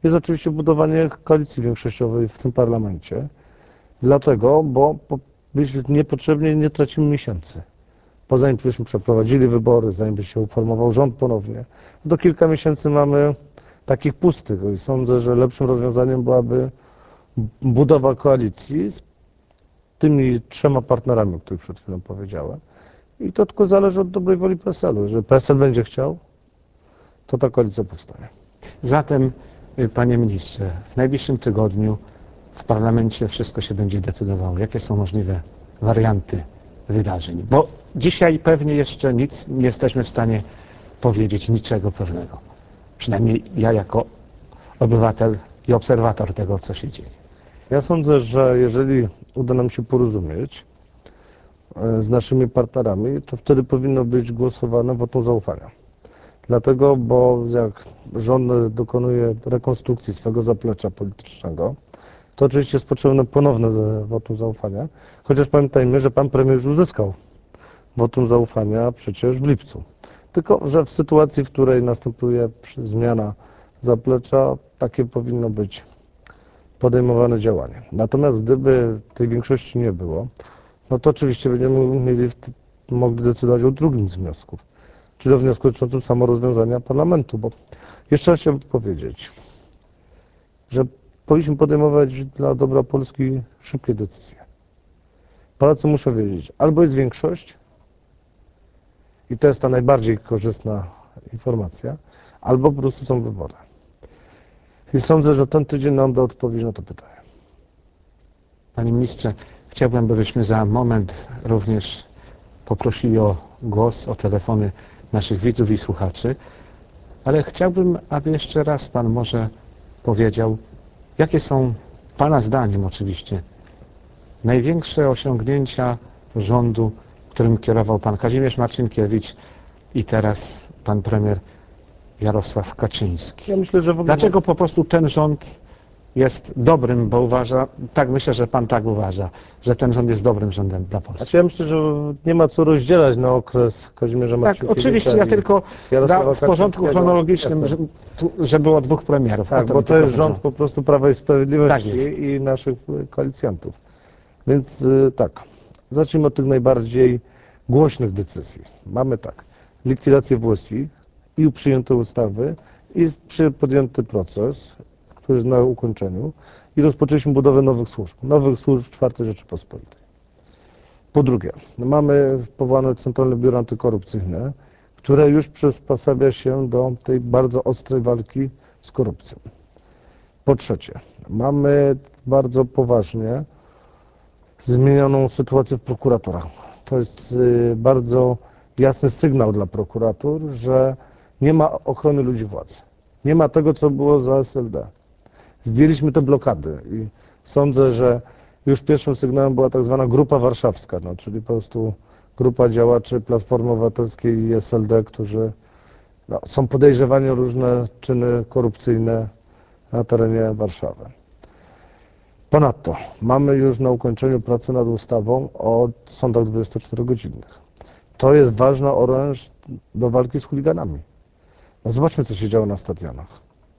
jest oczywiście budowanie koalicji większościowej w tym parlamencie. Dlatego, bo niepotrzebnie nie tracimy miesięcy. Zanim byśmy przeprowadzili wybory, zanim by się uformował rząd ponownie, to kilka miesięcy mamy takich pustych i sądzę, że lepszym rozwiązaniem byłaby budowa koalicji z tymi trzema partnerami, o których przed chwilą powiedziałem. I to tylko zależy od dobrej woli PSL-u. Jeżeli PSL będzie chciał, to ta koalicja powstanie. Zatem, panie ministrze, w najbliższym tygodniu w parlamencie wszystko się będzie decydowało. Jakie są możliwe warianty wydarzeń? Bo dzisiaj pewnie jeszcze nic nie jesteśmy w stanie powiedzieć, niczego pewnego. Przynajmniej ja jako obywatel i obserwator tego, co się dzieje. Ja sądzę, że jeżeli uda nam się porozumieć z naszymi partnerami, to wtedy powinno być głosowane wotum zaufania. Dlatego, bo jak rząd dokonuje rekonstrukcji swego zaplecza politycznego, to oczywiście jest potrzebne ponowne wotum zaufania, chociaż pamiętajmy, że pan premier już uzyskał wotum zaufania przecież w lipcu. Tylko że w sytuacji, w której następuje zmiana zaplecza, takie powinno być podejmowane działanie. Natomiast gdyby tej większości nie było, no to oczywiście będziemy mogli decydować o drugim z wniosków, czyli o wniosku dotyczącym samorozwiązania parlamentu, bo jeszcze raz chciałbym powiedzieć, że powinniśmy podejmować dla dobra Polski szybkie decyzje. Polacy muszą wiedzieć, albo jest większość i to jest ta najbardziej korzystna informacja, albo po prostu są wybory. I sądzę, że ten tydzień nam da odpowiedź na to pytanie. Panie ministrze, chciałbym, byśmy za moment również poprosili o głos, o telefony naszych widzów i słuchaczy, ale chciałbym, aby jeszcze raz pan może powiedział, jakie są pana zdaniem oczywiście największe osiągnięcia rządu, którym kierował pan Kazimierz Marcinkiewicz i teraz pan premier Jarosław Kaczyński. Ja myślę, że w ogóle... Dlaczego po prostu ten rząd jest dobrym, bo uważa, tak myślę, że pan tak uważa, że ten rząd jest dobrym rządem dla Polski. Znaczy ja myślę, że nie ma co rozdzielać na okres Kazimierza Tak, Marcinkiewicza. oczywiście, ja tylko w porządku Kaczyńskiego. chronologicznym, że było dwóch premierów. Tak, bo to jest rząd po prostu Prawa i Sprawiedliwości Tak i naszych koalicjantów. Więc tak, zacznijmy od tych najbardziej głośnych decyzji. Mamy tak, likwidację WSI i przyjęte ustawy i podjęty proces, który jest na ukończeniu i rozpoczęliśmy budowę nowych służb czwartej Rzeczypospolitej. Po drugie, mamy powołane Centralne Biuro Antykorupcyjne, które już przysposabia się do tej bardzo ostrej walki z korupcją. Po trzecie, mamy bardzo poważnie zmienioną sytuację w prokuraturach. To jest bardzo jasny sygnał dla prokuratur, że nie ma ochrony ludzi władzy. Nie ma tego, co było za SLD. Zdjęliśmy te blokady i sądzę, że już pierwszym sygnałem była tak zwana Grupa Warszawska, no, czyli po prostu grupa działaczy Platformy Obywatelskiej i SLD, którzy są podejrzewani o różne czyny korupcyjne na terenie Warszawy. Ponadto mamy już na ukończeniu pracę nad ustawą o sądach 24-godzinnych. To jest ważna oręż do walki z chuliganami. No zobaczmy, co się działo na stadionach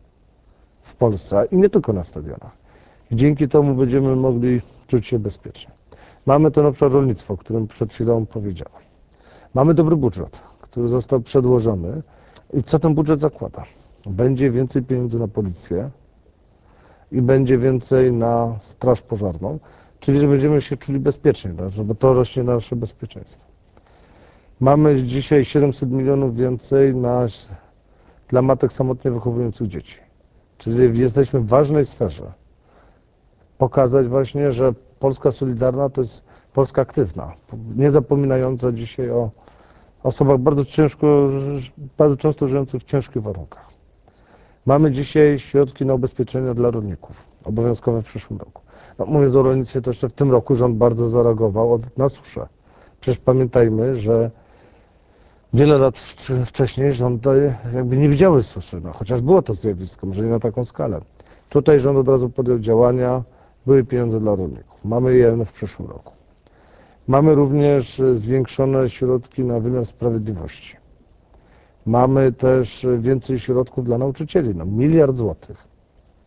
w Polsce i nie tylko na stadionach. I dzięki temu będziemy mogli czuć się bezpiecznie. Mamy ten obszar rolnictwa, o którym przed chwilą powiedziałem. Mamy dobry budżet, który został przedłożony. I co ten budżet zakłada? Będzie więcej pieniędzy na policję i będzie więcej na straż pożarną, czyli że będziemy się czuli bezpiecznie, bo to rośnie nasze bezpieczeństwo. Mamy dzisiaj 700 milionów więcej dla matek samotnie wychowujących dzieci. Czyli jesteśmy w ważnej sferze. Pokazać właśnie, że Polska solidarna to jest Polska aktywna, nie zapominająca dzisiaj o osobach bardzo często żyjących w ciężkich warunkach. Mamy dzisiaj środki na ubezpieczenia dla rolników, obowiązkowe w przyszłym roku. No, mówiąc o rolnictwie, to jeszcze w tym roku rząd bardzo zareagował na suszę. Przecież pamiętajmy, że wiele lat wcześniej rządy jakby nie widziały suszy, no, chociaż było to zjawisko, może nie na taką skalę. Tutaj rząd od razu podjął działania, były pieniądze dla rolników. Mamy je w przyszłym roku. Mamy również zwiększone środki na wymiar sprawiedliwości. Mamy też więcej środków dla nauczycieli, no 1 miliard złotych.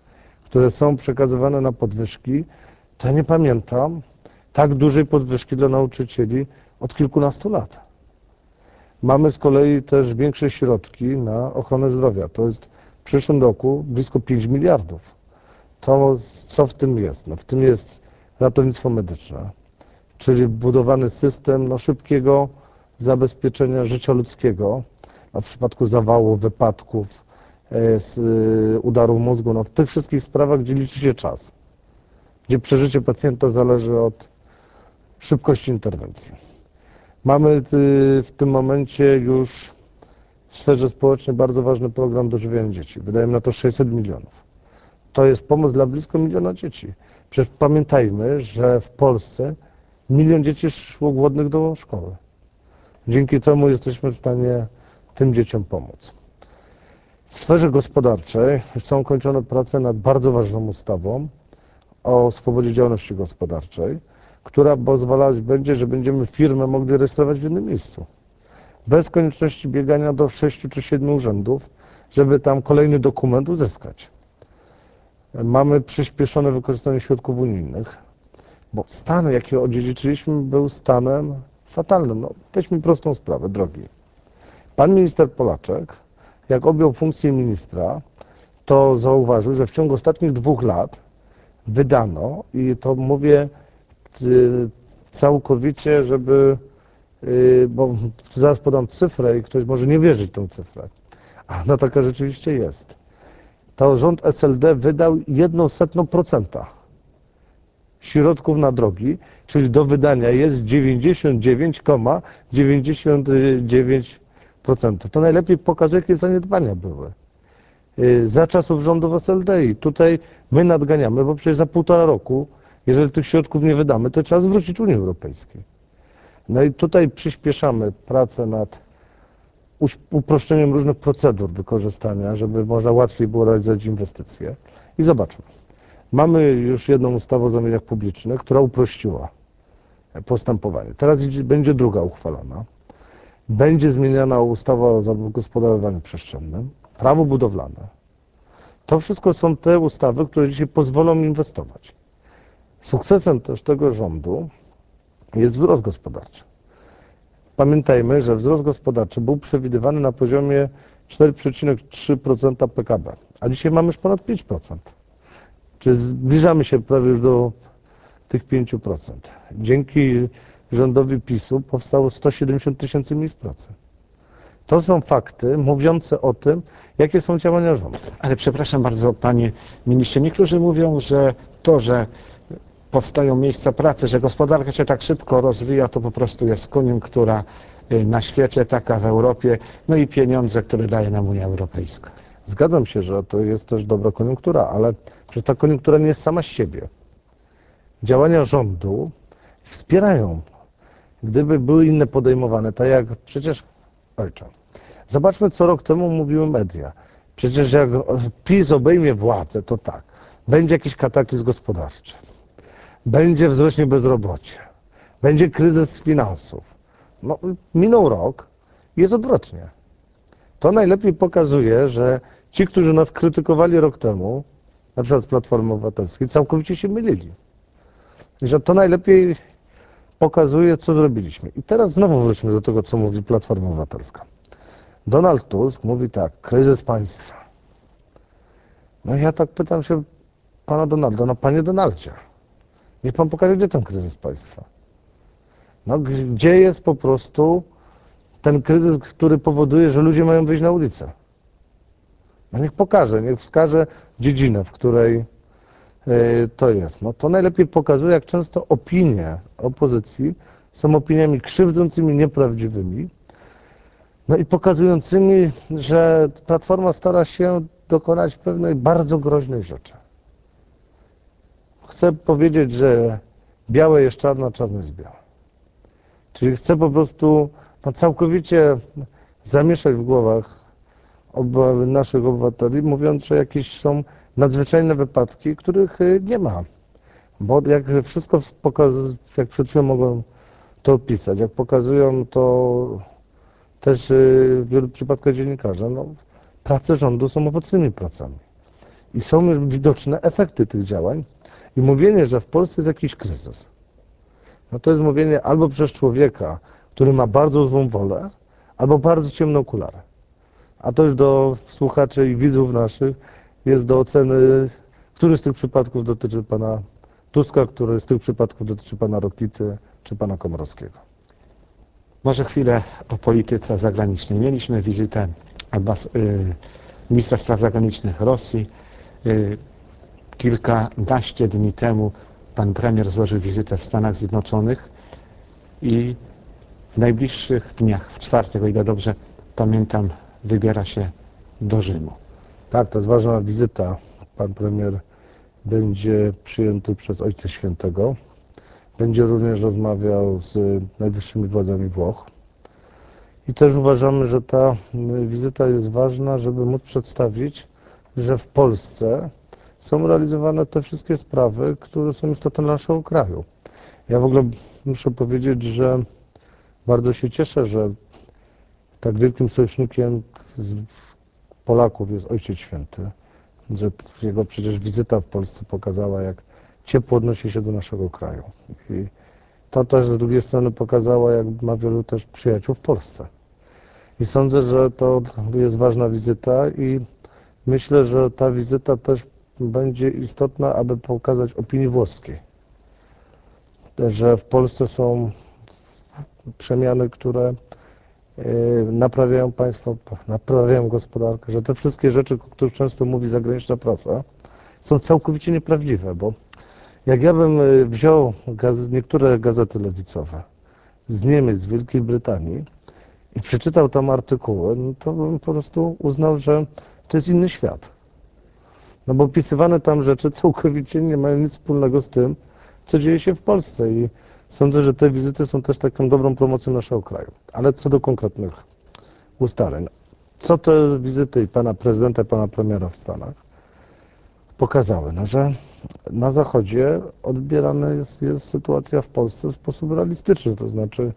które są przekazywane na podwyżki, to ja nie pamiętam tak dużej podwyżki dla nauczycieli od kilkunastu lat. Mamy z kolei też większe środki na ochronę zdrowia. To jest w przyszłym roku blisko 5 miliardów. To co w tym jest? No, w tym jest ratownictwo medyczne, czyli budowany system szybkiego zabezpieczenia życia ludzkiego, w przypadku zawałów, wypadków, udarów mózgu, w tych wszystkich sprawach, gdzie liczy się czas, gdzie przeżycie pacjenta zależy od szybkości interwencji. Mamy w tym momencie już w sferze społecznej bardzo ważny program dożywiania dzieci. Wydajemy na to 600 milionów. To jest pomoc dla blisko 1 miliona dzieci. Przecież pamiętajmy, że w Polsce 1 milion dzieci szło głodnych do szkoły. Dzięki temu jesteśmy w stanie tym dzieciom pomóc. W sferze gospodarczej są kończone prace nad bardzo ważną ustawą o swobodzie działalności gospodarczej, która pozwalać będzie, że będziemy firmę mogli rejestrować w jednym miejscu. Bez konieczności biegania do 6 czy 7 urzędów, żeby tam kolejny dokument uzyskać. Mamy przyspieszone wykorzystanie środków unijnych, bo stan, jaki odziedziczyliśmy, był stanem fatalnym. Weźmy prostą sprawę, drogi. Pan minister Polaczek, jak objął funkcję ministra, to zauważył, że w ciągu ostatnich 2 lat wydano, i to mówię całkowicie, bo zaraz podam cyfrę i ktoś może nie wierzyć w tę cyfrę, a ona taka rzeczywiście jest. To rząd SLD wydał 0,01% środków na drogi, czyli do wydania jest 99,99%. To najlepiej pokazuje, jakie zaniedbania były za czasów rządów SLD i tutaj my nadganiamy, bo przecież za 1,5 roku, jeżeli tych środków nie wydamy, to trzeba zwrócić Unii Europejskiej. No i tutaj przyspieszamy pracę nad uproszczeniem różnych procedur wykorzystania, żeby można łatwiej było realizować inwestycje. I zobaczmy, mamy już jedną ustawę o zamówieniach publicznych, która uprościła postępowanie. Teraz będzie druga uchwalona. Będzie zmieniana ustawa o gospodarowaniu przestrzennym, prawo budowlane. To wszystko są te ustawy, które dzisiaj pozwolą inwestować. Sukcesem też tego rządu jest wzrost gospodarczy. Pamiętajmy, że wzrost gospodarczy był przewidywany na poziomie 4,3% PKB, a dzisiaj mamy już ponad 5%. Czyli zbliżamy się prawie już do tych 5%. Dzięki rządowi PiS-u powstało 170 000 miejsc pracy. To są fakty mówiące o tym, jakie są działania rządu. Ale przepraszam bardzo, panie ministrze, niektórzy mówią, że to, że powstają miejsca pracy, że gospodarka się tak szybko rozwija, to po prostu jest koniunktura na świecie, taka w Europie, no i pieniądze, które daje nam Unia Europejska. Zgadzam się, że to jest też dobra koniunktura, ale przecież ta koniunktura nie jest sama z siebie. Działania rządu wspierają. Gdyby były inne podejmowane, tak jak przecież, ojcze, zobaczmy, co rok temu mówiły media. Przecież jak PiS obejmie władzę, to tak, będzie jakiś kataklizm gospodarczy, będzie wzrośnie bezrobocie, będzie kryzys finansów. No, minął rok, jest odwrotnie. To najlepiej pokazuje, że ci, którzy nas krytykowali rok temu, na przykład z Platformy Obywatelskiej, całkowicie się mylili. Że to najlepiej pokazuje, co zrobiliśmy. I teraz znowu wróćmy do tego, co mówi Platforma Obywatelska. Donald Tusk mówi tak, kryzys państwa. No ja tak pytam się pana Donalda, no panie Donaldzie, niech pan pokaże, gdzie ten kryzys państwa. No gdzie jest po prostu ten kryzys, który powoduje, że ludzie mają wyjść na ulicę. No niech pokaże, niech wskaże dziedzinę, w której to jest. No to najlepiej pokazuje, jak często opinie opozycji są opiniami krzywdzącymi, nieprawdziwymi, no i pokazującymi, że Platforma stara się dokonać pewnej bardzo groźnej rzeczy. Chcę powiedzieć, że białe jest czarne, a czarne jest białe. Czyli chcę po prostu całkowicie zamieszać w głowach naszych obywateli, mówiąc, że jakieś są nadzwyczajne wypadki, których nie ma. Bo jak wszystko jak przed chwilą mogłem to opisać, jak pokazują to też w wielu przypadkach dziennikarze, no, prace rządu są owocnymi pracami. I są już widoczne efekty tych działań. I mówienie, że w Polsce jest jakiś kryzys, no to jest mówienie albo przez człowieka, który ma bardzo złą wolę, albo bardzo ciemne okulary. A to już do słuchaczy i widzów naszych jest do oceny, który z tych przypadków dotyczy pana Tuska, który z tych przypadków dotyczy pana Rokity czy pana Komorowskiego. Może chwilę o polityce zagranicznej. Mieliśmy wizytę ministra spraw zagranicznych Rosji. Kilkanaście dni temu pan premier złożył wizytę w Stanach Zjednoczonych i w najbliższych dniach, w czwartek, o ile dobrze pamiętam, wybiera się do Rzymu. Tak, to jest ważna wizyta. Pan premier będzie przyjęty przez Ojca Świętego. Będzie również rozmawiał z najwyższymi władzami Włoch. I też uważamy, że ta wizyta jest ważna, żeby móc przedstawić, że w Polsce są realizowane te wszystkie sprawy, które są istotne dla naszego kraju. Ja w ogóle muszę powiedzieć, że bardzo się cieszę, że tak wielkim sojusznikiem z Polaków jest Ojciec Święty, że jego przecież wizyta w Polsce pokazała, jak ciepło odnosi się do naszego kraju. I to też z drugiej strony pokazała, jak ma wielu też przyjaciół w Polsce. I sądzę, że to jest ważna wizyta i myślę, że ta wizyta też będzie istotna, aby pokazać opinii włoskiej, że w Polsce są przemiany, które naprawiają państwo, naprawiają gospodarkę, że te wszystkie rzeczy, o których często mówi zagraniczna prasa, są całkowicie nieprawdziwe, bo jak ja bym wziął niektóre gazety lewicowe z Niemiec, z Wielkiej Brytanii i przeczytał tam artykuły, no to bym po prostu uznał, że to jest inny świat. No bo opisywane tam rzeczy całkowicie nie mają nic wspólnego z tym, co dzieje się w Polsce i sądzę, że te wizyty są też taką dobrą promocją naszego kraju. Ale co do konkretnych ustaleń, co te wizyty i pana prezydenta, i pana premiera w Stanach pokazały? No, że na Zachodzie odbierana jest sytuacja w Polsce w sposób realistyczny, to znaczy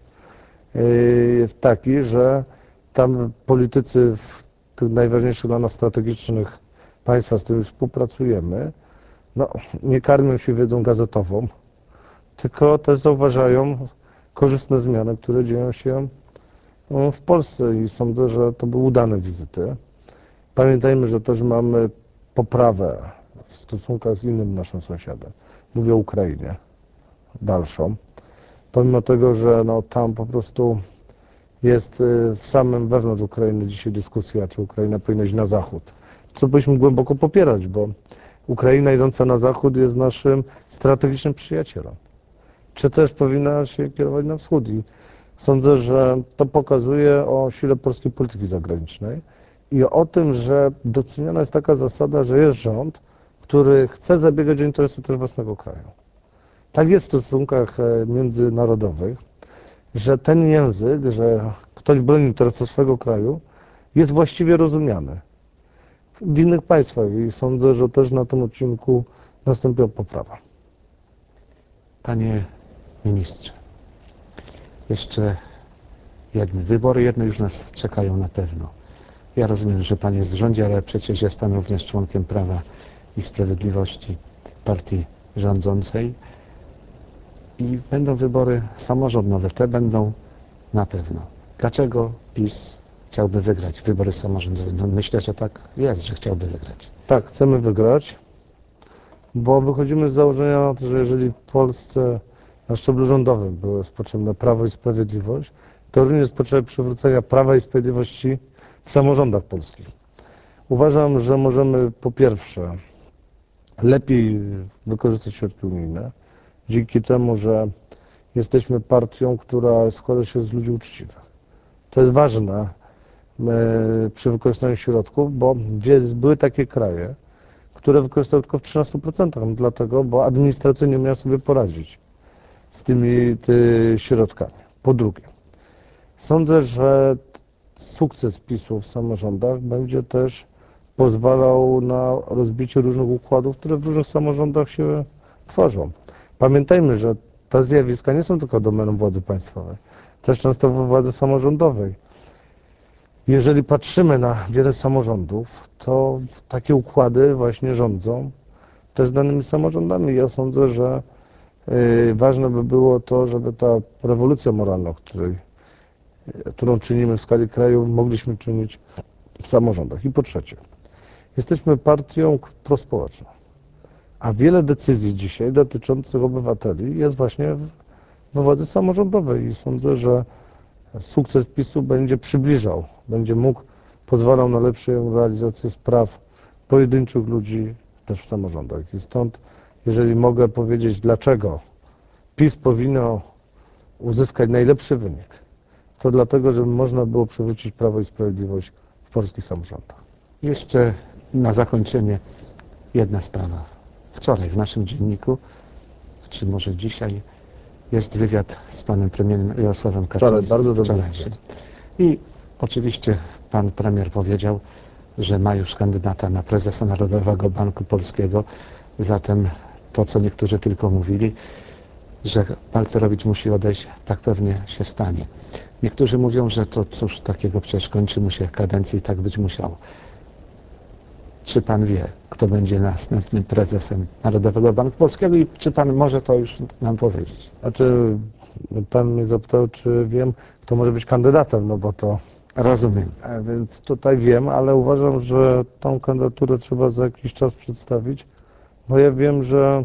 taki, że tam politycy w tych najważniejszych dla nas strategicznych państwach, z którymi współpracujemy, no, nie karmią się wiedzą gazetową, tylko też zauważają korzystne zmiany, które dzieją się w Polsce i sądzę, że to były udane wizyty. Pamiętajmy, że też mamy poprawę w stosunkach z innym naszym sąsiadem. Mówię o Ukrainie, dalszą. Pomimo tego, że no, tam po prostu jest w samym wewnątrz Ukrainy dzisiaj dyskusja, czy Ukraina powinna iść na zachód. Co powinniśmy głęboko popierać, bo Ukraina idąca na zachód jest naszym strategicznym przyjacielem. Czy też powinna się kierować na wschód. I sądzę, że to pokazuje o sile polskiej polityki zagranicznej i o tym, że doceniana jest taka zasada, że jest rząd, który chce zabiegać o interesy też własnego kraju. Tak jest w stosunkach międzynarodowych, że ten język, że ktoś broni interesu swojego kraju, jest właściwie rozumiany w innych państwach i sądzę, że też na tym odcinku nastąpiła poprawa. Panie ministrze, jeszcze wybory jedne już nas czekają na pewno. Ja rozumiem, że pan jest w rządzie, ale przecież jest pan również członkiem Prawa i Sprawiedliwości, partii rządzącej. I będą wybory samorządowe, te będą na pewno. Dlaczego PiS chciałby wygrać wybory samorządowe? No myślę, że tak jest, że chciałby wygrać. Tak, chcemy wygrać, bo wychodzimy z założenia, że jeżeli w Polsce na szczeblu rządowym było potrzebne Prawo i Sprawiedliwość, to również jest potrzeba przywrócenia Prawa i Sprawiedliwości w samorządach polskich. Uważam, że możemy po pierwsze lepiej wykorzystać środki unijne, dzięki temu, że jesteśmy partią, która składa się z ludzi uczciwych. To jest ważne przy wykorzystaniu środków, bo były takie kraje, które wykorzystały tylko w 13%, dlatego, bo administracyjnie miały sobie poradzić z tymi środkami. Po drugie, sądzę, że sukces PiS-u w samorządach będzie też pozwalał na rozbicie różnych układów, które w różnych samorządach się tworzą. Pamiętajmy, że te zjawiska nie są tylko domeną władzy państwowej, też często władzy samorządowej. Jeżeli patrzymy na wiele samorządów, to takie układy właśnie rządzą też danymi samorządami. Ja sądzę, że ważne by było to, żeby ta rewolucja moralna, którą czynimy w skali kraju, mogliśmy czynić w samorządach. I po trzecie, jesteśmy partią prospołeczną, a wiele decyzji dzisiaj dotyczących obywateli jest właśnie we władzy samorządowej i sądzę, że sukces PiS-u będzie przybliżał, będzie pozwalał na lepszą realizację spraw pojedynczych ludzi też w samorządach. I stąd, jeżeli mogę powiedzieć, dlaczego PiS powinno uzyskać najlepszy wynik, to dlatego, żeby można było przywrócić Prawo i Sprawiedliwość w polskich samorządach. Jeszcze na zakończenie jedna sprawa. Wczoraj w naszym dzienniku, czy może dzisiaj, jest wywiad z panem premierem Jarosławem Kaczyńskim. Bardzo dobry Wczorajszy. wywiad. I oczywiście pan premier powiedział, że ma już kandydata na prezesa Narodowego Banku Polskiego. Zatem to, co niektórzy tylko mówili, że Balcerowicz musi odejść, tak pewnie się stanie. Niektórzy mówią, że to cóż takiego, przecież kończy mu się kadencja i tak być musiało. Czy pan wie, kto będzie następnym prezesem Narodowego Banku Polskiego i czy pan może to już nam powiedzieć? Znaczy, pan mnie zapytał, czy wiem, kto może być kandydatem, no bo to... Rozumiem. Więc tutaj wiem, ale uważam, że tą kandydaturę trzeba za jakiś czas przedstawić, bo ja wiem, że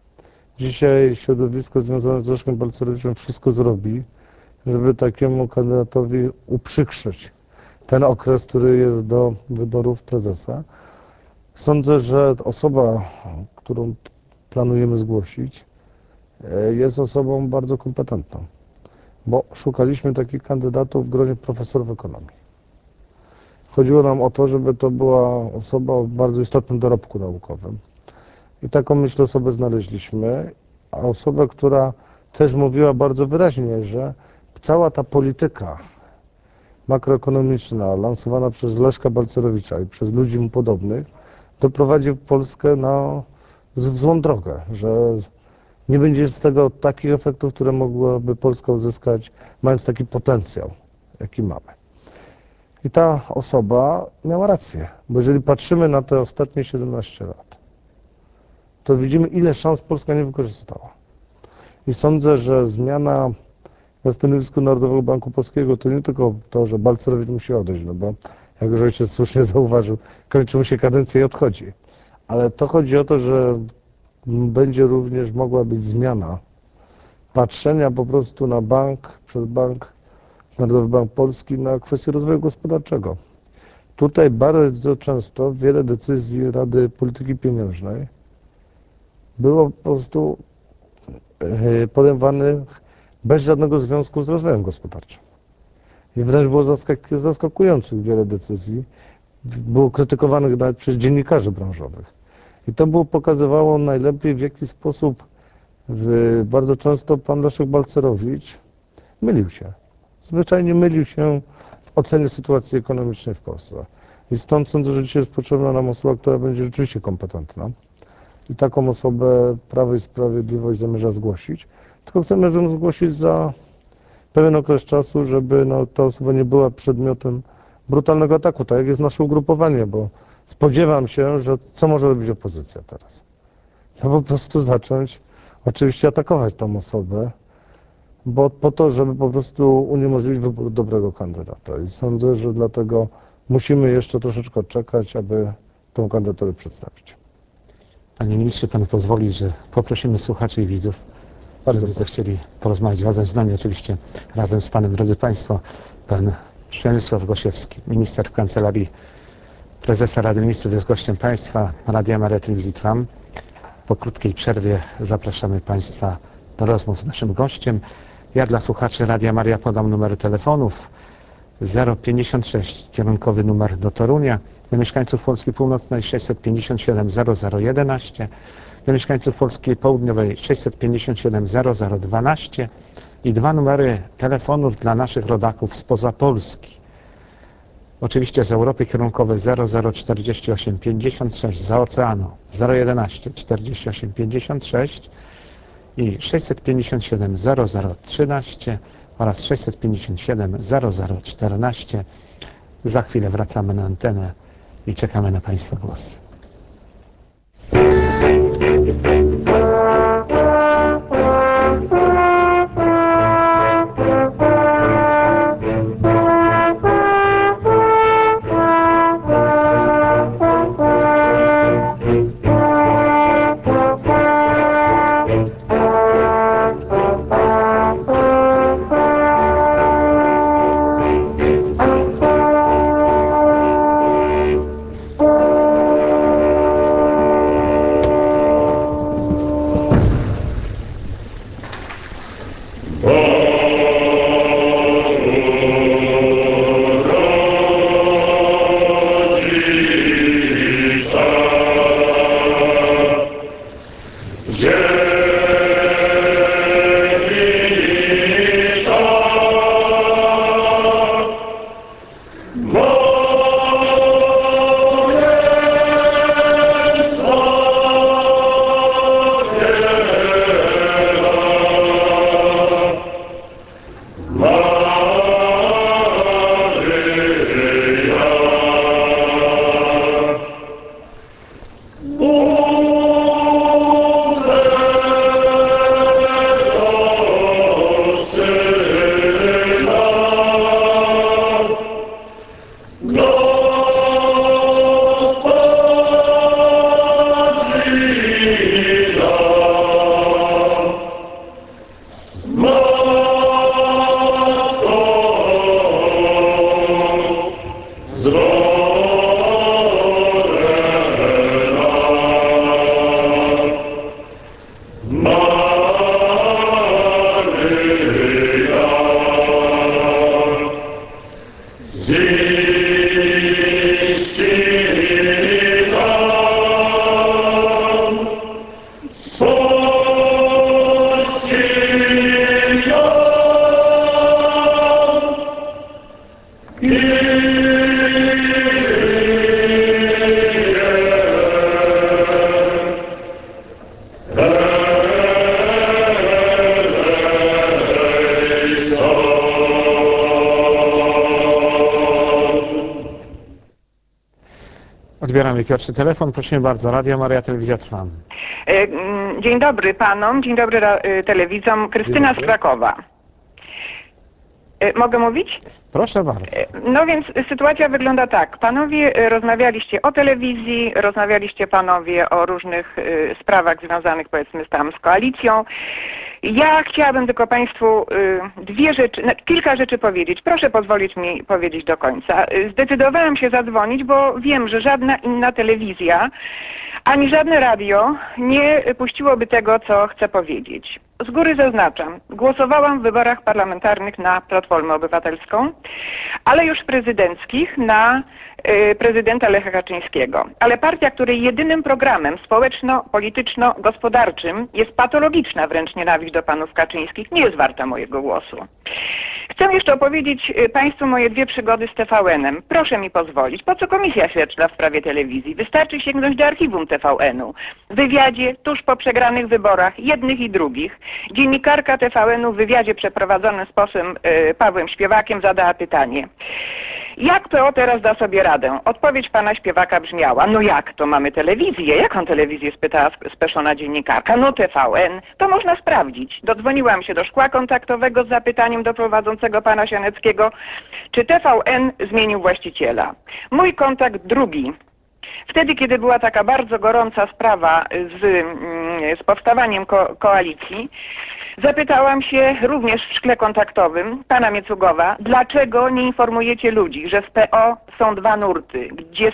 dzisiaj środowisko związane z Leszkiem Balcerowiczem wszystko zrobi, żeby takiemu kandydatowi uprzykrzyć ten okres, który jest do wyborów prezesa. Sądzę, że osoba, którą planujemy zgłosić, jest osobą bardzo kompetentną, bo szukaliśmy takich kandydatów w gronie profesorów ekonomii. Chodziło nam o to, żeby to była osoba o bardzo istotnym dorobku naukowym. I taką, myślę, osobę znaleźliśmy, a osobę, która też mówiła bardzo wyraźnie, że cała ta polityka makroekonomiczna lansowana przez Leszka Balcerowicza i przez ludzi mu podobnych doprowadzi Polskę w złą drogę, że nie będzie z tego takich efektów, które mogłaby Polska uzyskać, mając taki potencjał, jaki mamy. I ta osoba miała rację, bo jeżeli patrzymy na te ostatnie 17 lat, to widzimy, ile szans Polska nie wykorzystała. I sądzę, że zmiana na stanowisku Narodowego Banku Polskiego to nie tylko to, że Balcerowicz musi odejść, no bo jak już ojciec słusznie zauważył, kończy mu się kadencja i odchodzi. Ale to chodzi o to, że będzie również mogła być zmiana patrzenia po prostu na bank, przez Narodowy Bank Polski na kwestię rozwoju gospodarczego. Tutaj bardzo często wiele decyzji Rady Polityki Pieniężnej było po prostu podejmowanych bez żadnego związku z rozwojem gospodarczym. I wręcz było zaskakujących wiele decyzji, było krytykowanych nawet przez dziennikarzy branżowych. I to było pokazywało najlepiej, w jaki sposób bardzo często pan Leszek Balcerowicz mylił się. Zwyczajnie mylił się w ocenie sytuacji ekonomicznej w Polsce. I stąd sądzę, że dzisiaj jest potrzebna nam osoba, która będzie rzeczywiście kompetentna. I taką osobę Prawo i Sprawiedliwość zamierza zgłosić. Tylko chcemy ją zgłosić za pewien okres czasu, żeby ta osoba nie była przedmiotem brutalnego ataku, tak jak jest nasze ugrupowanie, bo spodziewam się, że co może robić opozycja teraz? No po prostu zacząć oczywiście atakować tą osobę, bo po to, żeby po prostu uniemożliwić wybór dobrego kandydata. I sądzę, że dlatego musimy jeszcze troszeczkę czekać, aby tą kandydaturę przedstawić. Panie ministrze, pan pozwoli, że poprosimy słuchaczy i widzów, żeby zechcieli porozmawiać razem z nami, oczywiście razem z panem, drodzy państwo, pan Przemysław Gosiewski, minister w Kancelarii Prezesa Rady Ministrów, jest gościem państwa, Radia Maria Telewizji Trwam. Po krótkiej przerwie zapraszamy państwa do rozmów z naszym gościem. Ja dla słuchaczy Radia Maria podam numery telefonów 056, kierunkowy numer do Torunia, dla mieszkańców Polski Północnej 657 0011, dla mieszkańców Polski Południowej 657 0012 i dwa numery telefonów dla naszych rodaków spoza Polski. Oczywiście z Europy kierunkowe 0048 56, za oceanu 011 48 56 i 657 0013 oraz 657 0014. Za chwilę wracamy na antenę i czekamy na Państwa głos. Odbieramy pierwszy telefon. Prosimy bardzo. Radio Maria, Telewizja Trwam. Dzień dobry panom, dzień dobry telewidzom. Krystyna z Krakowa. Mogę mówić? Proszę bardzo. No więc sytuacja wygląda tak. Panowie rozmawialiście o telewizji, rozmawialiście panowie o różnych sprawach związanych powiedzmy tam z koalicją. Ja chciałabym tylko państwu kilka rzeczy powiedzieć. Proszę pozwolić mi powiedzieć do końca. Zdecydowałam się zadzwonić, bo wiem, że żadna inna telewizja ani żadne radio nie puściłoby tego, co chcę powiedzieć. Z góry zaznaczam, głosowałam w wyborach parlamentarnych na Platformę Obywatelską, ale już prezydenckich na prezydenta Lecha Kaczyńskiego. Ale partia, której jedynym programem społeczno-polityczno-gospodarczym jest patologiczna wręcz nienawiść do panów Kaczyńskich, nie jest warta mojego głosu. Chcę jeszcze opowiedzieć państwu moje 2 przygody z TVN-em. Proszę mi pozwolić. Po co komisja śledcza w sprawie telewizji? Wystarczy sięgnąć do archiwum TVN-u. W wywiadzie tuż po przegranych wyborach, jednych i drugich, dziennikarka TVN-u w wywiadzie przeprowadzonym z posłem Pawłem Śpiewakiem zadała pytanie: jak PO teraz da sobie radę? Odpowiedź pana Śpiewaka brzmiała: no jak, to mamy telewizję. Jaką telewizję? Spytała speszona dziennikarka. No TVN. To można sprawdzić. Dodzwoniłam się do szkła kontaktowego z zapytaniem do prowadzącego pana Sianeckiego, czy TVN zmienił właściciela. Mój kontakt drugi. Wtedy, kiedy była taka bardzo gorąca sprawa z powstawaniem koalicji, zapytałam się również w szkle kontaktowym pana Miecugowa, dlaczego nie informujecie ludzi, że w PO są 2 nurty, gdzie